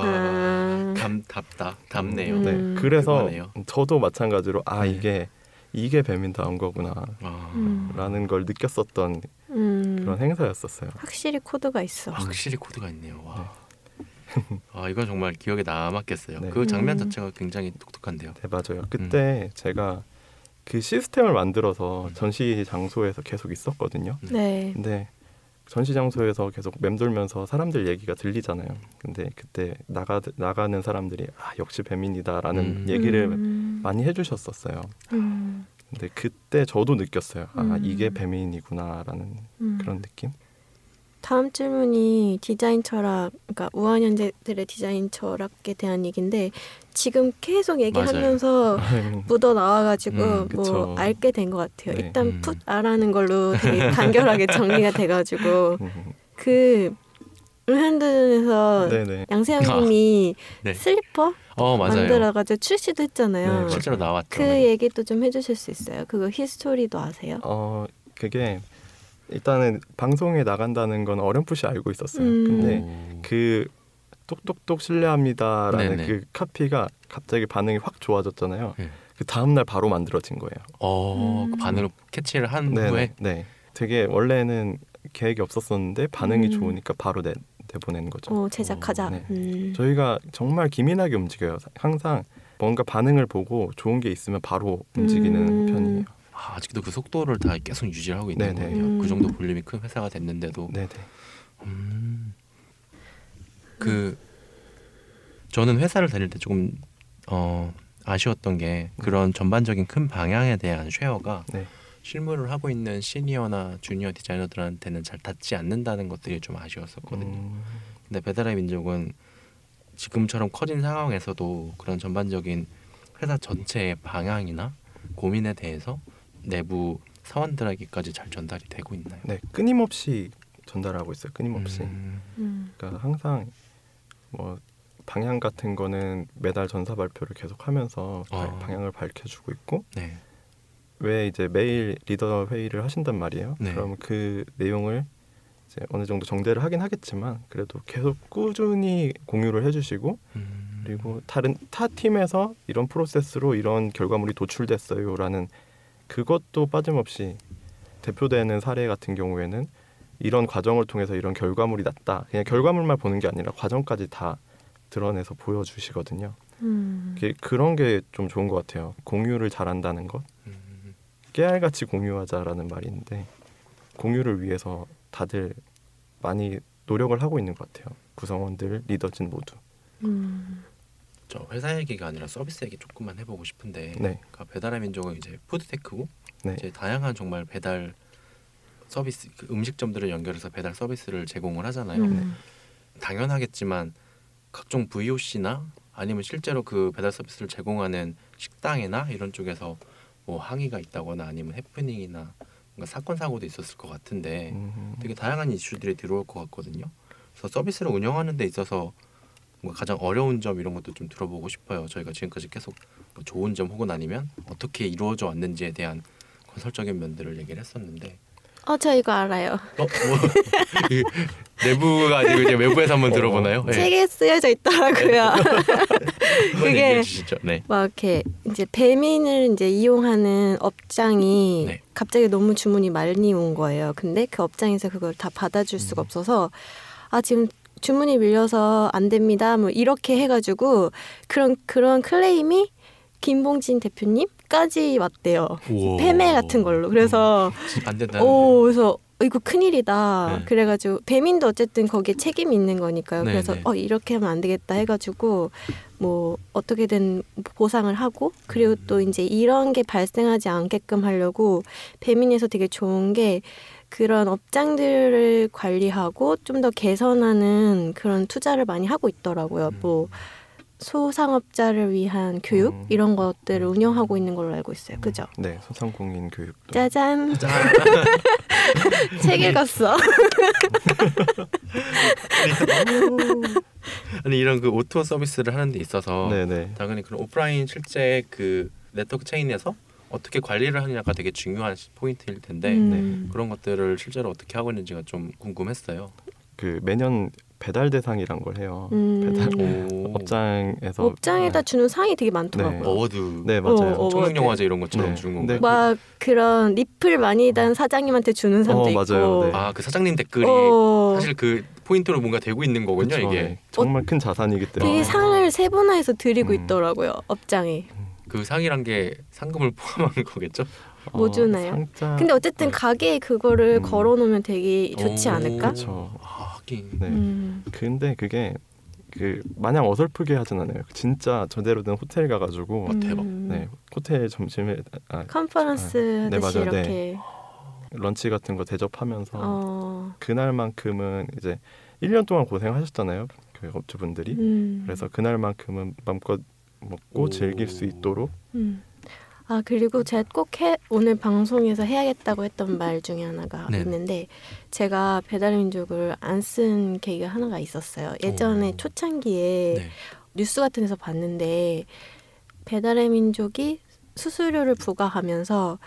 답네요. 네, 그래서 그거네요. 저도 마찬가지로 이게 배민다운 거구나 라는 걸 느꼈었던 그런 행사였었어요. 확실히 코드가 있어. 확실히 코드가 있네요. 와. 이건 정말 기억에 남았겠어요. 네. 그 장면 자체가 굉장히 독특한데요. 네, 맞아요. 그때 제가 그 시스템을 만들어서 전시 장소에서 계속 있었거든요. 네. 근데 전시 장소에서 계속 맴돌면서 사람들 얘기가 들리잖아요. 근데 그때 나가는 사람들이 역시 배민이다라는 얘기를 많이 해주셨었어요. 근데 그때 저도 느꼈어요. 이게 배민이구나라는 그런 느낌. 다음 질문이 디자인 철학, 그러니까 우한현재들의 디자인 철학에 대한 얘기인데 지금 계속 얘기하면서 묻어 나와가지고 뭐 알게 된 것 같아요. 네. 일단 풋 아라는 걸로 되게 간결하게 정리가 돼가지고 그 우한현재에서 양세형님이 슬리퍼 만들어가지고 출시도 했잖아요. 네, 실제로 나왔죠. 그 얘기도 좀 해주실 수 있어요? 그거 히스토리도 아세요? 그게 일단은 방송에 나간다는 건 어렴풋이 알고 있었어요. 근데 그 똑똑똑 실례합니다라는 그 카피가 갑자기 반응이 확 좋아졌잖아요. 그 다음 날 바로 만들어진 거예요. 그 반응을 캐치를 한 후에. 네, 되게 원래는 계획이 없었었는데 반응이 좋으니까 바로 내보낸 거죠. 제작하자. 네. 저희가 정말 기민하게 움직여요. 항상 뭔가 반응을 보고 좋은 게 있으면 바로 움직이는 편이에요. 아직도 그 속도를 다 계속 유지를 하고 있는 거예요. 그 정도 볼륨이 큰 회사가 됐는데도. 네네. 저는 회사를 다닐 때 조금 아쉬웠던 게 그런 전반적인 큰 방향에 대한 쉐어가 실무를 하고 있는 시니어나 주니어 디자이너들한테는 잘 닿지 않는다는 것들이 좀 아쉬웠었거든요. 근데 배달의 민족은 지금처럼 커진 상황에서도 그런 전반적인 회사 전체의 방향이나 고민에 대해서 내부 사원들에게까지 잘 전달이 되고 있나요? 네, 끊임없이 전달하고 있어요. 끊임없이. 그러니까 항상 뭐 방향 같은 거는 매달 전사 발표를 계속하면서 방향을 밝혀주고 있고 왜 이제 매일 리더 회의를 하신단 말이에요. 그럼 그 내용을 이제 어느 정도 정대를 하긴 하겠지만 그래도 계속 꾸준히 공유를 해주시고 그리고 타 팀에서 이런 프로세스로 이런 결과물이 도출됐어요라는 그것도 빠짐없이 대표되는 사례 같은 경우에는 이런 과정을 통해서 이런 결과물이 났다. 그냥 결과물만 보는 게 아니라 과정까지 다 드러내서 보여주시거든요. 그런 게 좀 좋은 것 같아요. 공유를 잘한다는 것. 깨알같이 공유하자라는 말인데 공유를 위해서 다들 많이 노력을 하고 있는 것 같아요. 구성원들, 리더진 모두. 저 회사 얘기가 아니라 서비스 얘기 조금만 해보고 싶은데, 네. 그러니까 배달의 민족은 이제 푸드테크고 네. 이제 다양한 정말 배달 서비스, 그 음식점들을 연결해서 배달 서비스를 제공을 하잖아요. 당연하겠지만 각종 VOC나 아니면 실제로 그 배달 서비스를 제공하는 식당이나 이런 쪽에서 뭐 항의가 있다거나 아니면 해프닝이나 뭔가 사건 사고도 있었을 것 같은데 되게 다양한 이슈들이 들어올 것 같거든요. 그래서 서비스를 운영하는 데 있어서 뭔가 가장 어려운 점 이런 것도 좀 들어보고 싶어요. 저희가 지금까지 계속 뭐 좋은 점 혹은 아니면 어떻게 이루어져 왔는지에 대한 건설적인 면들을 얘기를 했었는데, 저 이거 알아요. 뭐 내부가 아니고 이제 외부에서 한번 들어보나요? 네. 책에 쓰여져 있더라고요. 그게 네. 막 이렇게 이제 배민을 이제 이용하는 업장이 네. 갑자기 너무 주문이 많이 온 거예요. 근데 그 업장에서 그걸 다 받아줄 수가 없어서 지금 주문이 밀려서 안 됩니다. 뭐 이렇게 해가지고 그런 클레임이 김봉진 대표님까지 왔대요. 우와. 패매 같은 걸로. 그래서 안 된다는. 그래서 이거 큰일이다. 네. 그래가지고 배민도 어쨌든 거기에 책임이 있는 거니까요. 네, 그래서 네. 이렇게 하면 안 되겠다 해가지고 뭐 어떻게든 보상을 하고, 그리고 또 이제 이런 게 발생하지 않게끔 하려고 배민에서 되게 좋은 게 그런 업장들을 관리하고 좀 더 개선하는 그런 투자를 많이 하고 있더라고요. 뭐 소상업자를 위한 교육 이런 것들을 운영하고 있는 걸로 알고 있어요. 그죠? 네, 소상공인 교육도. 짜잔. 책 읽었어. 아니 이런 그 오토 서비스를 하는 데 있어서 네네. 당연히 그런 오프라인 실제 그 네트워크 체인에서 어떻게 관리를 하느냐가 되게 중요한 포인트일 텐데 그런 것들을 실제로 어떻게 하고 있는지가 좀 궁금했어요. 그 매년 배달 대상이란 걸 해요. 배달 업장에서 업장에다 주는 상이 되게 많더라고요. 네. 어워드. 네, 맞아요. 청룡영화제 이런 것처럼 네. 주는 네. 건가요? 막 그런 리플 많이 단 사장님한테 주는 사람도 있고. 맞아요. 네. 그 사장님 댓글이 사실 그 포인트로 뭔가 되고 있는 거군요. 그쵸, 이게. 네. 정말 큰 자산이기 때문에. 되게 상을 세분화해서 드리고 있더라고요. 업장에. 그 상이란 게 상금을 포함하는 거겠죠? 뭐 주나요? 상자. 근데 어쨌든 가게에 그거를 걸어놓으면 되게 좋지 않을까? 그렇죠. 하긴. 네. 근데 그게 그 마냥 어설프게 하진 않아요. 진짜 저대로 된 호텔 가가지고 대박. 네, 호텔 점심에 컨퍼런스 네, 하듯이 맞아요. 네. 이렇게 런치 같은 거 대접하면서 그날만큼은 이제 1년 동안 고생하셨잖아요. 그 업주분들이. 그래서 그날만큼은 마음껏 먹고 즐길 수 있도록. 그리고 제가 꼭 오늘 방송에서 해야겠다고 했던 말 중에 하나가 있는데, 제가 배달의 민족을 안 쓴 계기가 하나가 있었어요. 예전에 초창기에 뉴스 같은 데서 봤는데 배달의 민족이 수수료를 부과하면서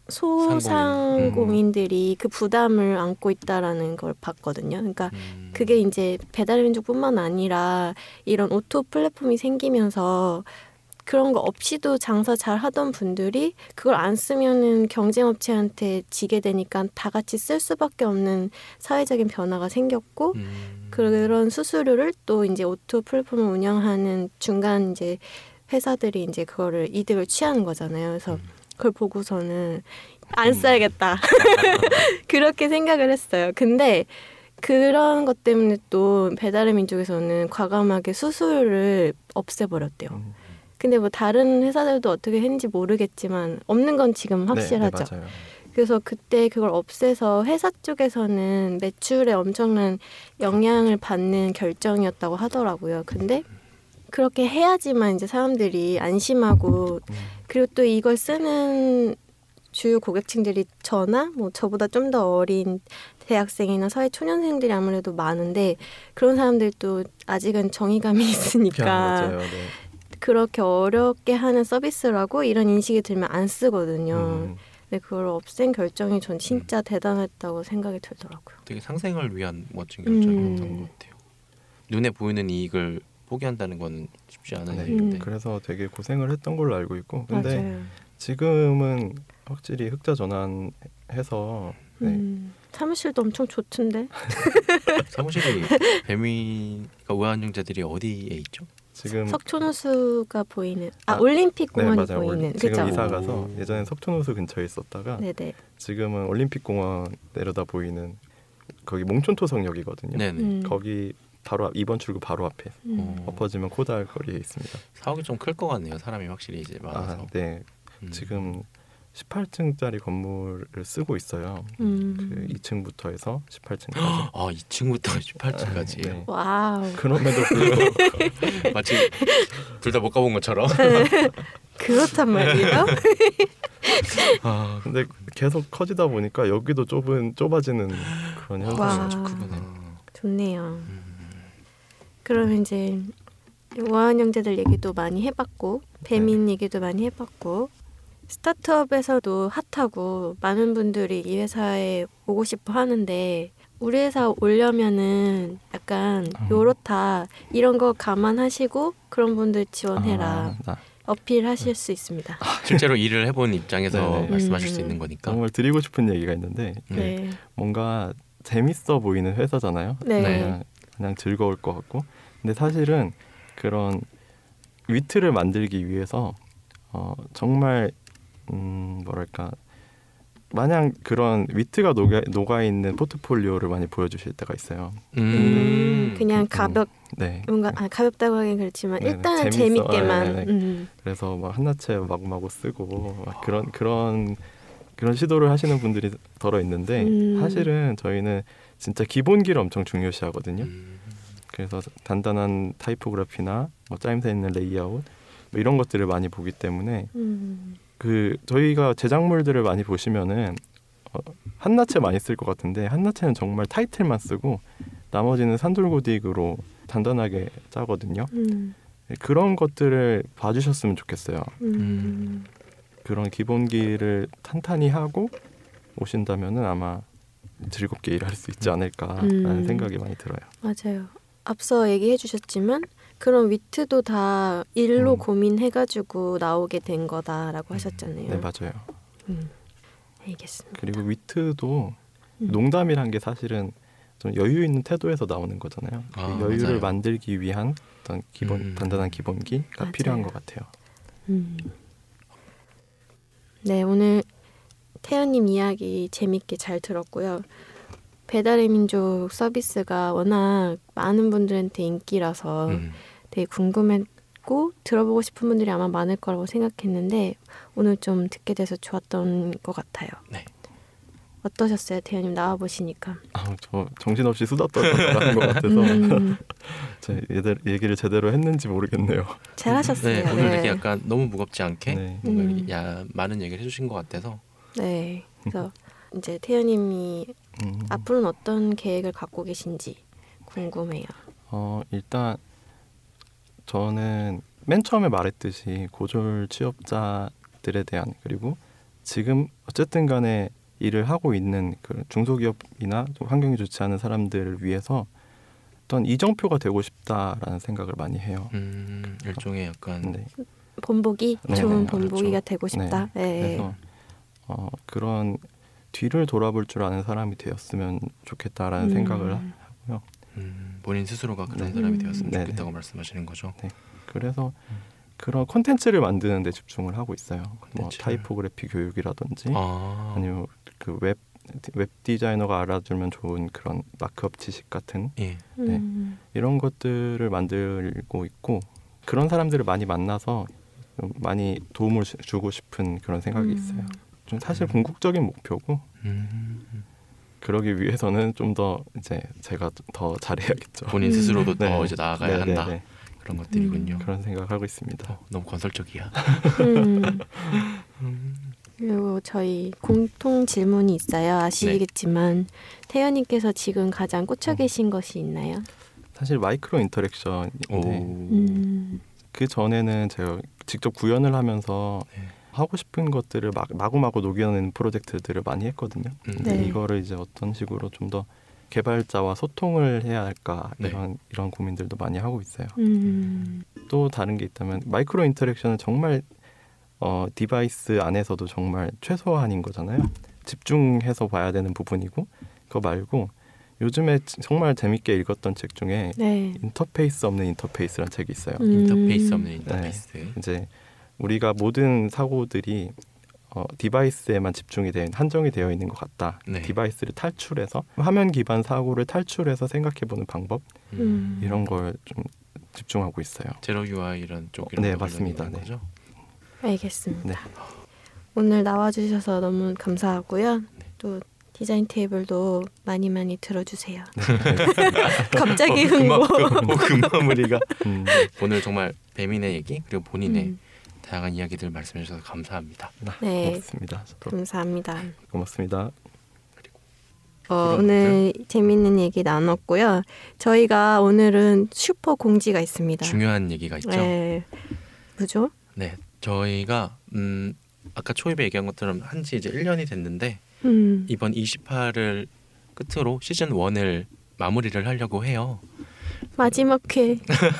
소상공인들이 그 부담을 안고 있다라는 걸 봤거든요. 그러니까 그게 이제 배달의 민족뿐만 아니라 이런 오토 플랫폼이 생기면서 그런 거 없이도 장사 잘 하던 분들이 그걸 안 쓰면은 경쟁업체한테 지게 되니까 다 같이 쓸 수밖에 없는 사회적인 변화가 생겼고, 그런 수수료를 또 이제 오토 플랫폼을 운영하는 중간 이제 회사들이 이제 그거를 이득을 취하는 거잖아요. 그래서 그걸 보고서는 안 써야겠다. 그렇게 생각을 했어요. 근데 그런 것 때문에 또 배달의 민족에서는 과감하게 수수료를 없애버렸대요. 근데 뭐 다른 회사들도 어떻게 했는지 모르겠지만 없는 건 지금 확실하죠. 네, 맞아요. 그래서 그때 그걸 없애서 회사 쪽에서는 매출에 엄청난 영향을 받는 결정이었다고 하더라고요. 근데 그렇게 해야지만 이제 사람들이 안심하고, 그리고 또 이걸 쓰는 주요 고객층들이 저나 뭐 저보다 좀 더 어린 대학생이나 사회 초년생들이 아무래도 많은데, 그런 사람들도 아직은 정의감이 있으니까 맞아요. 네. 그렇게 어렵게 하는 서비스라고 이런 인식이 들면 안 쓰거든요. 근데 그걸 없앤 결정이 전 진짜 대단했다고 생각이 들더라고요. 되게 상생을 위한 멋진 결정이었던 것 같아요. 눈에 보이는 이익을 포기한다는 건 쉽지 않은 일인데. 그래서 되게 고생을 했던 걸로 알고 있고, 근데 맞아요. 지금은 확실히 흑자 전환해서 사무실도 엄청 좋던데. 사무실이 배미가 우아한 형제들이 어디에 있죠? 지금 석촌호수가 보이는 올림픽 공원이 네, 맞아요. 보이는 지금 그쵸? 이사 가서 예전엔 석촌호수 근처에 있었다가 네네. 지금은 올림픽 공원 내려다 보이는 거기 몽촌토성역이거든요. 네네. 거기 바로 2번 출구 바로 앞에 엎어지면 코다알 거리에 있습니다. 사옥이 좀 클 것 같네요. 사람이 확실히 이제 많아서. 네. 지금 18층짜리 건물을 쓰고 있어요. 그 2층부터 해서 18층까지. 아 2층부터 18층까지. 네. 와우. 그럼에도 불구하고 마치 둘 다 못 가본 것처럼. 그렇단 말이에요? 근데 계속 커지다 보니까 여기도 좁아지는 그런 현상이 크구나. 좋네요. 그럼 이제 우아한 형제들 얘기도 많이 해봤고 배민 얘기도 많이 해봤고 스타트업에서도 핫하고 많은 분들이 이 회사에 오고 싶어 하는데 우리 회사 오려면은 약간 요렇다 이런 거 감안하시고 그런 분들 지원해라 어필하실 수 있습니다. 실제로 일을 해본 입장에서 말씀하실 수 있는 거니까. 정말 드리고 싶은 얘기가 있는데 뭔가 재밌어 보이는 회사잖아요. 네. 그냥 즐거울 것 같고 근데 사실은 그런 위트를 만들기 위해서 정말 뭐랄까 마냥 그런 위트가 녹아 있는 포트폴리오를 많이 보여주실 때가 있어요. 그냥 뭔가 가볍다고 하긴 그렇지만 일단은 재밌게만. 그래서 막 한나체 마구마구 쓰고 막 그런 시도를 하시는 분들이 덜어 있는데 사실은 저희는 진짜 기본기를 엄청 중요시하거든요. 그래서 단단한 타이포그래피나 뭐 짜임새 있는 레이아웃 뭐 이런 것들을 많이 보기 때문에 그 저희가 제작물들을 많이 보시면은 한나체 많이 쓸 것 같은데 한나체는 정말 타이틀만 쓰고 나머지는 산돌고딕으로 단단하게 짜거든요. 그런 것들을 봐주셨으면 좋겠어요. 그런 기본기를 탄탄히 하고 오신다면은 아마 즐겁게 일할 수 있지 않을까라는 생각이 많이 들어요. 맞아요. 앞서 얘기해 주셨지만 그런 위트도 다 일로 고민해가지고 나오게 된 거다라고 하셨잖아요. 네, 맞아요. 알겠습니다. 그리고 위트도 농담이란 게 사실은 좀 여유 있는 태도에서 나오는 거잖아요. 그 여유를 맞아요. 만들기 위한 어떤 단단한 기본기가 맞아요. 필요한 것 같아요. 네, 오늘 태연님 이야기 재밌게 잘 들었고요. 배달의 민족 서비스가 워낙 많은 분들한테 인기라서 되게 궁금했고 들어보고 싶은 분들이 아마 많을 거라고 생각했는데 오늘 좀 듣게 돼서 좋았던 것 같아요. 네. 어떠셨어요, 태연님 나와보시니까? 저 정신없이 수다 떨어가는 것 같아서 제 얘기를 제대로 했는지 모르겠네요. 잘하셨어요. 네, 오늘 이렇게 약간 너무 무겁지 않게 네. 많은 얘기를 해주신 것 같아서. 네, 그래서 이제 태연님이 앞으로는 어떤 계획을 갖고 계신지 궁금해요. 일단 저는 맨 처음에 말했듯이 고졸 취업자들에 대한 그리고 지금 어쨌든 간에 일을 하고 있는 그 중소기업이나 좀 환경이 좋지 않은 사람들을 위해서 어떤 이정표가 되고 싶다라는 생각을 많이 해요. 일종의 약간 본보기? 좋은 본보기가 그렇죠. 되고 싶다. 네. 그래서 그런 뒤를 돌아볼 줄 아는 사람이 되었으면 좋겠다라는 생각을 하고요. 본인 스스로가 그런 사람이 되었으면 좋겠다고 말씀하시는 거죠. 네. 그래서 그런 콘텐츠를 만드는 데 집중을 하고 있어요. 뭐 타이포그래피 교육이라든지 아니면 그 웹 디자이너가 알아주면 좋은 그런 마크업 지식 같은 이런 것들을 만들고 있고 그런 사람들을 많이 만나서 좀 많이 도움을 주고 싶은 그런 생각이 있어요. 좀 사실 궁극적인 목표고 그러기 위해서는 좀 더 이제 제가 더 잘해야겠죠. 본인 스스로도 더 이제 나아가야 한다. 그런 것들이군요. 그런 생각을 하고 있습니다. 너무 건설적이야. 그리고 저희 공통 질문이 있어요. 아시겠지만 태연님께서 지금 가장 꽂혀 계신 것이 있나요? 사실 마이크로 인터랙션인데 그 전에는 제가 직접 구현을 하면서 하고 싶은 것들을 마구마구 녹여내는 프로젝트들을 많이 했거든요. 근데 이거를 이제 어떤 식으로 좀 더 개발자와 소통을 해야 할까 이런 고민들도 많이 하고 있어요. 또 다른 게 있다면 마이크로 인터랙션은 정말 디바이스 안에서도 정말 최소한인 거잖아요. 집중해서 봐야 되는 부분이고 그거 말고 요즘에 정말 재밌게 읽었던 책 중에 네. 인터페이스 없는 인터페이스라는 책이 있어요. 인터페이스 없는 인터페이스. 네. 이제 우리가 모든 사고들이 디바이스에만 한정이 되어 있는 것 같다. 네. 디바이스를 탈출해서 화면 기반 사고를 탈출해서 생각해보는 방법 이런 걸 좀 집중하고 있어요. 제로 UI 이런 쪽이랑 네, 맞습니다. 네. 거죠? 알겠습니다. 네. 오늘 나와주셔서 너무 감사하고요. 또 디자인 테이블도 많이 많이 들어주세요. 갑자기 흥보. 금마무리가 오늘 정말 배민의 얘기 그리고 본인의 다양한 이야기들 말씀해 주셔서 감사합니다. 네, 고맙습니다. 저도 감사합니다. 고맙습니다. 오늘 재밌는 얘기 나눴고요. 저희가 오늘은 슈퍼 공지가 있습니다. 중요한 얘기가 있죠. 네, 뭐죠? 네, 저희가 아까 초입에 얘기한 것처럼 한지 이제 1년이 됐는데 이번 28을 끝으로 시즌 1을 마무리를 하려고 해요. 마지막 회.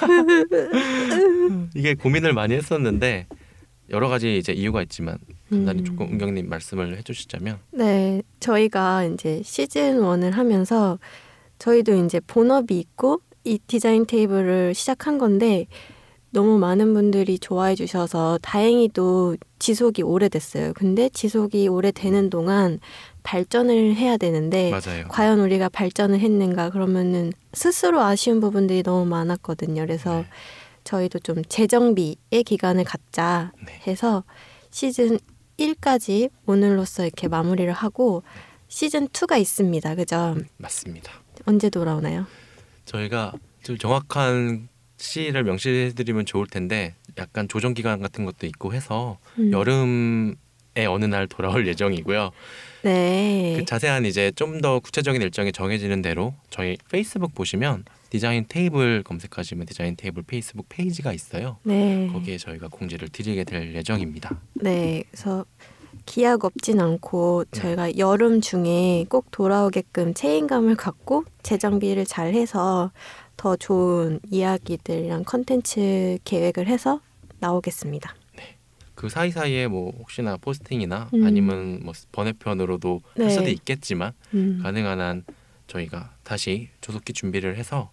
이게 고민을 많이 했었는데 여러 가지 이제 이유가 있지만 간단히 조금 은경님 말씀을 해주시자면 네, 저희가 이제 시즌 1을 하면서 저희도 이제 본업이 있고 이 디자인 테이블을 시작한 건데 너무 많은 분들이 좋아해 주셔서 다행히도 지속이 오래됐어요. 근데 지속이 오래되는 동안 발전을 해야 되는데 맞아요. 과연 우리가 발전을 했는가 그러면은 스스로 아쉬운 부분들이 너무 많았거든요. 그래서 네. 저희도 좀 재정비의 기간을 갖자 해서 시즌 1까지 오늘로써 이렇게 마무리를 하고 시즌 2가 있습니다. 그죠? 맞습니다. 언제 돌아오나요? 저희가 좀 정확한 시를 명시해드리면 좋을 텐데 약간 조정 기간 같은 것도 있고 해서 여름에 어느 날 돌아올 예정이고요. 네. 그 자세한 이제 좀 더 구체적인 일정이 정해지는 대로 저희 페이스북 보시면 디자인 테이블 검색하시면 디자인 테이블 페이스북 페이지가 있어요. 네. 거기에 저희가 공지를 드리게 될 예정입니다. 네. 그래서 기약 없진 않고 저희가 여름 중에 꼭 돌아오게끔 책임감을 갖고 재정비를 잘 해서 더 좋은 이야기들이랑 컨텐츠 계획을 해서 나오겠습니다. 네. 그 사이사이에 뭐 혹시나 포스팅이나 아니면 뭐 번외편으로도 할 수도 있겠지만 가능한 한 저희가 다시 조속히 준비를 해서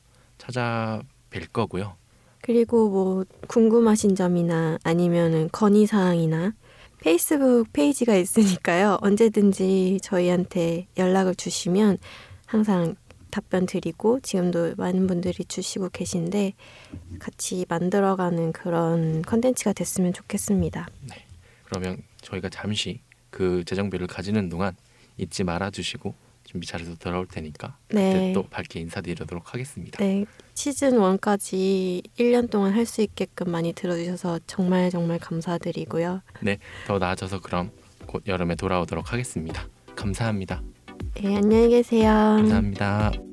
찾아뵐 거고요. 그리고 뭐 궁금하신 점이나 아니면은 건의사항이나 페이스북 페이지가 있으니까요. 언제든지 저희한테 연락을 주시면 항상 답변 드리고 지금도 많은 분들이 주시고 계신데 같이 만들어가는 그런 컨텐츠가 됐으면 좋겠습니다. 네. 그러면 저희가 잠시 그 재정비를 가지는 동안 잊지 말아주시고 준비 잘해서 돌아올 테니까 그때 네. 또 밝게 인사드리도록 하겠습니다. 네, 시즌 1까지 1년 동안 할 수 있게끔 많이 들어주셔서 정말 정말 감사드리고요. 네, 더 나아져서 그럼 곧 여름에 돌아오도록 하겠습니다. 감사합니다. 네, 안녕히 계세요. 감사합니다.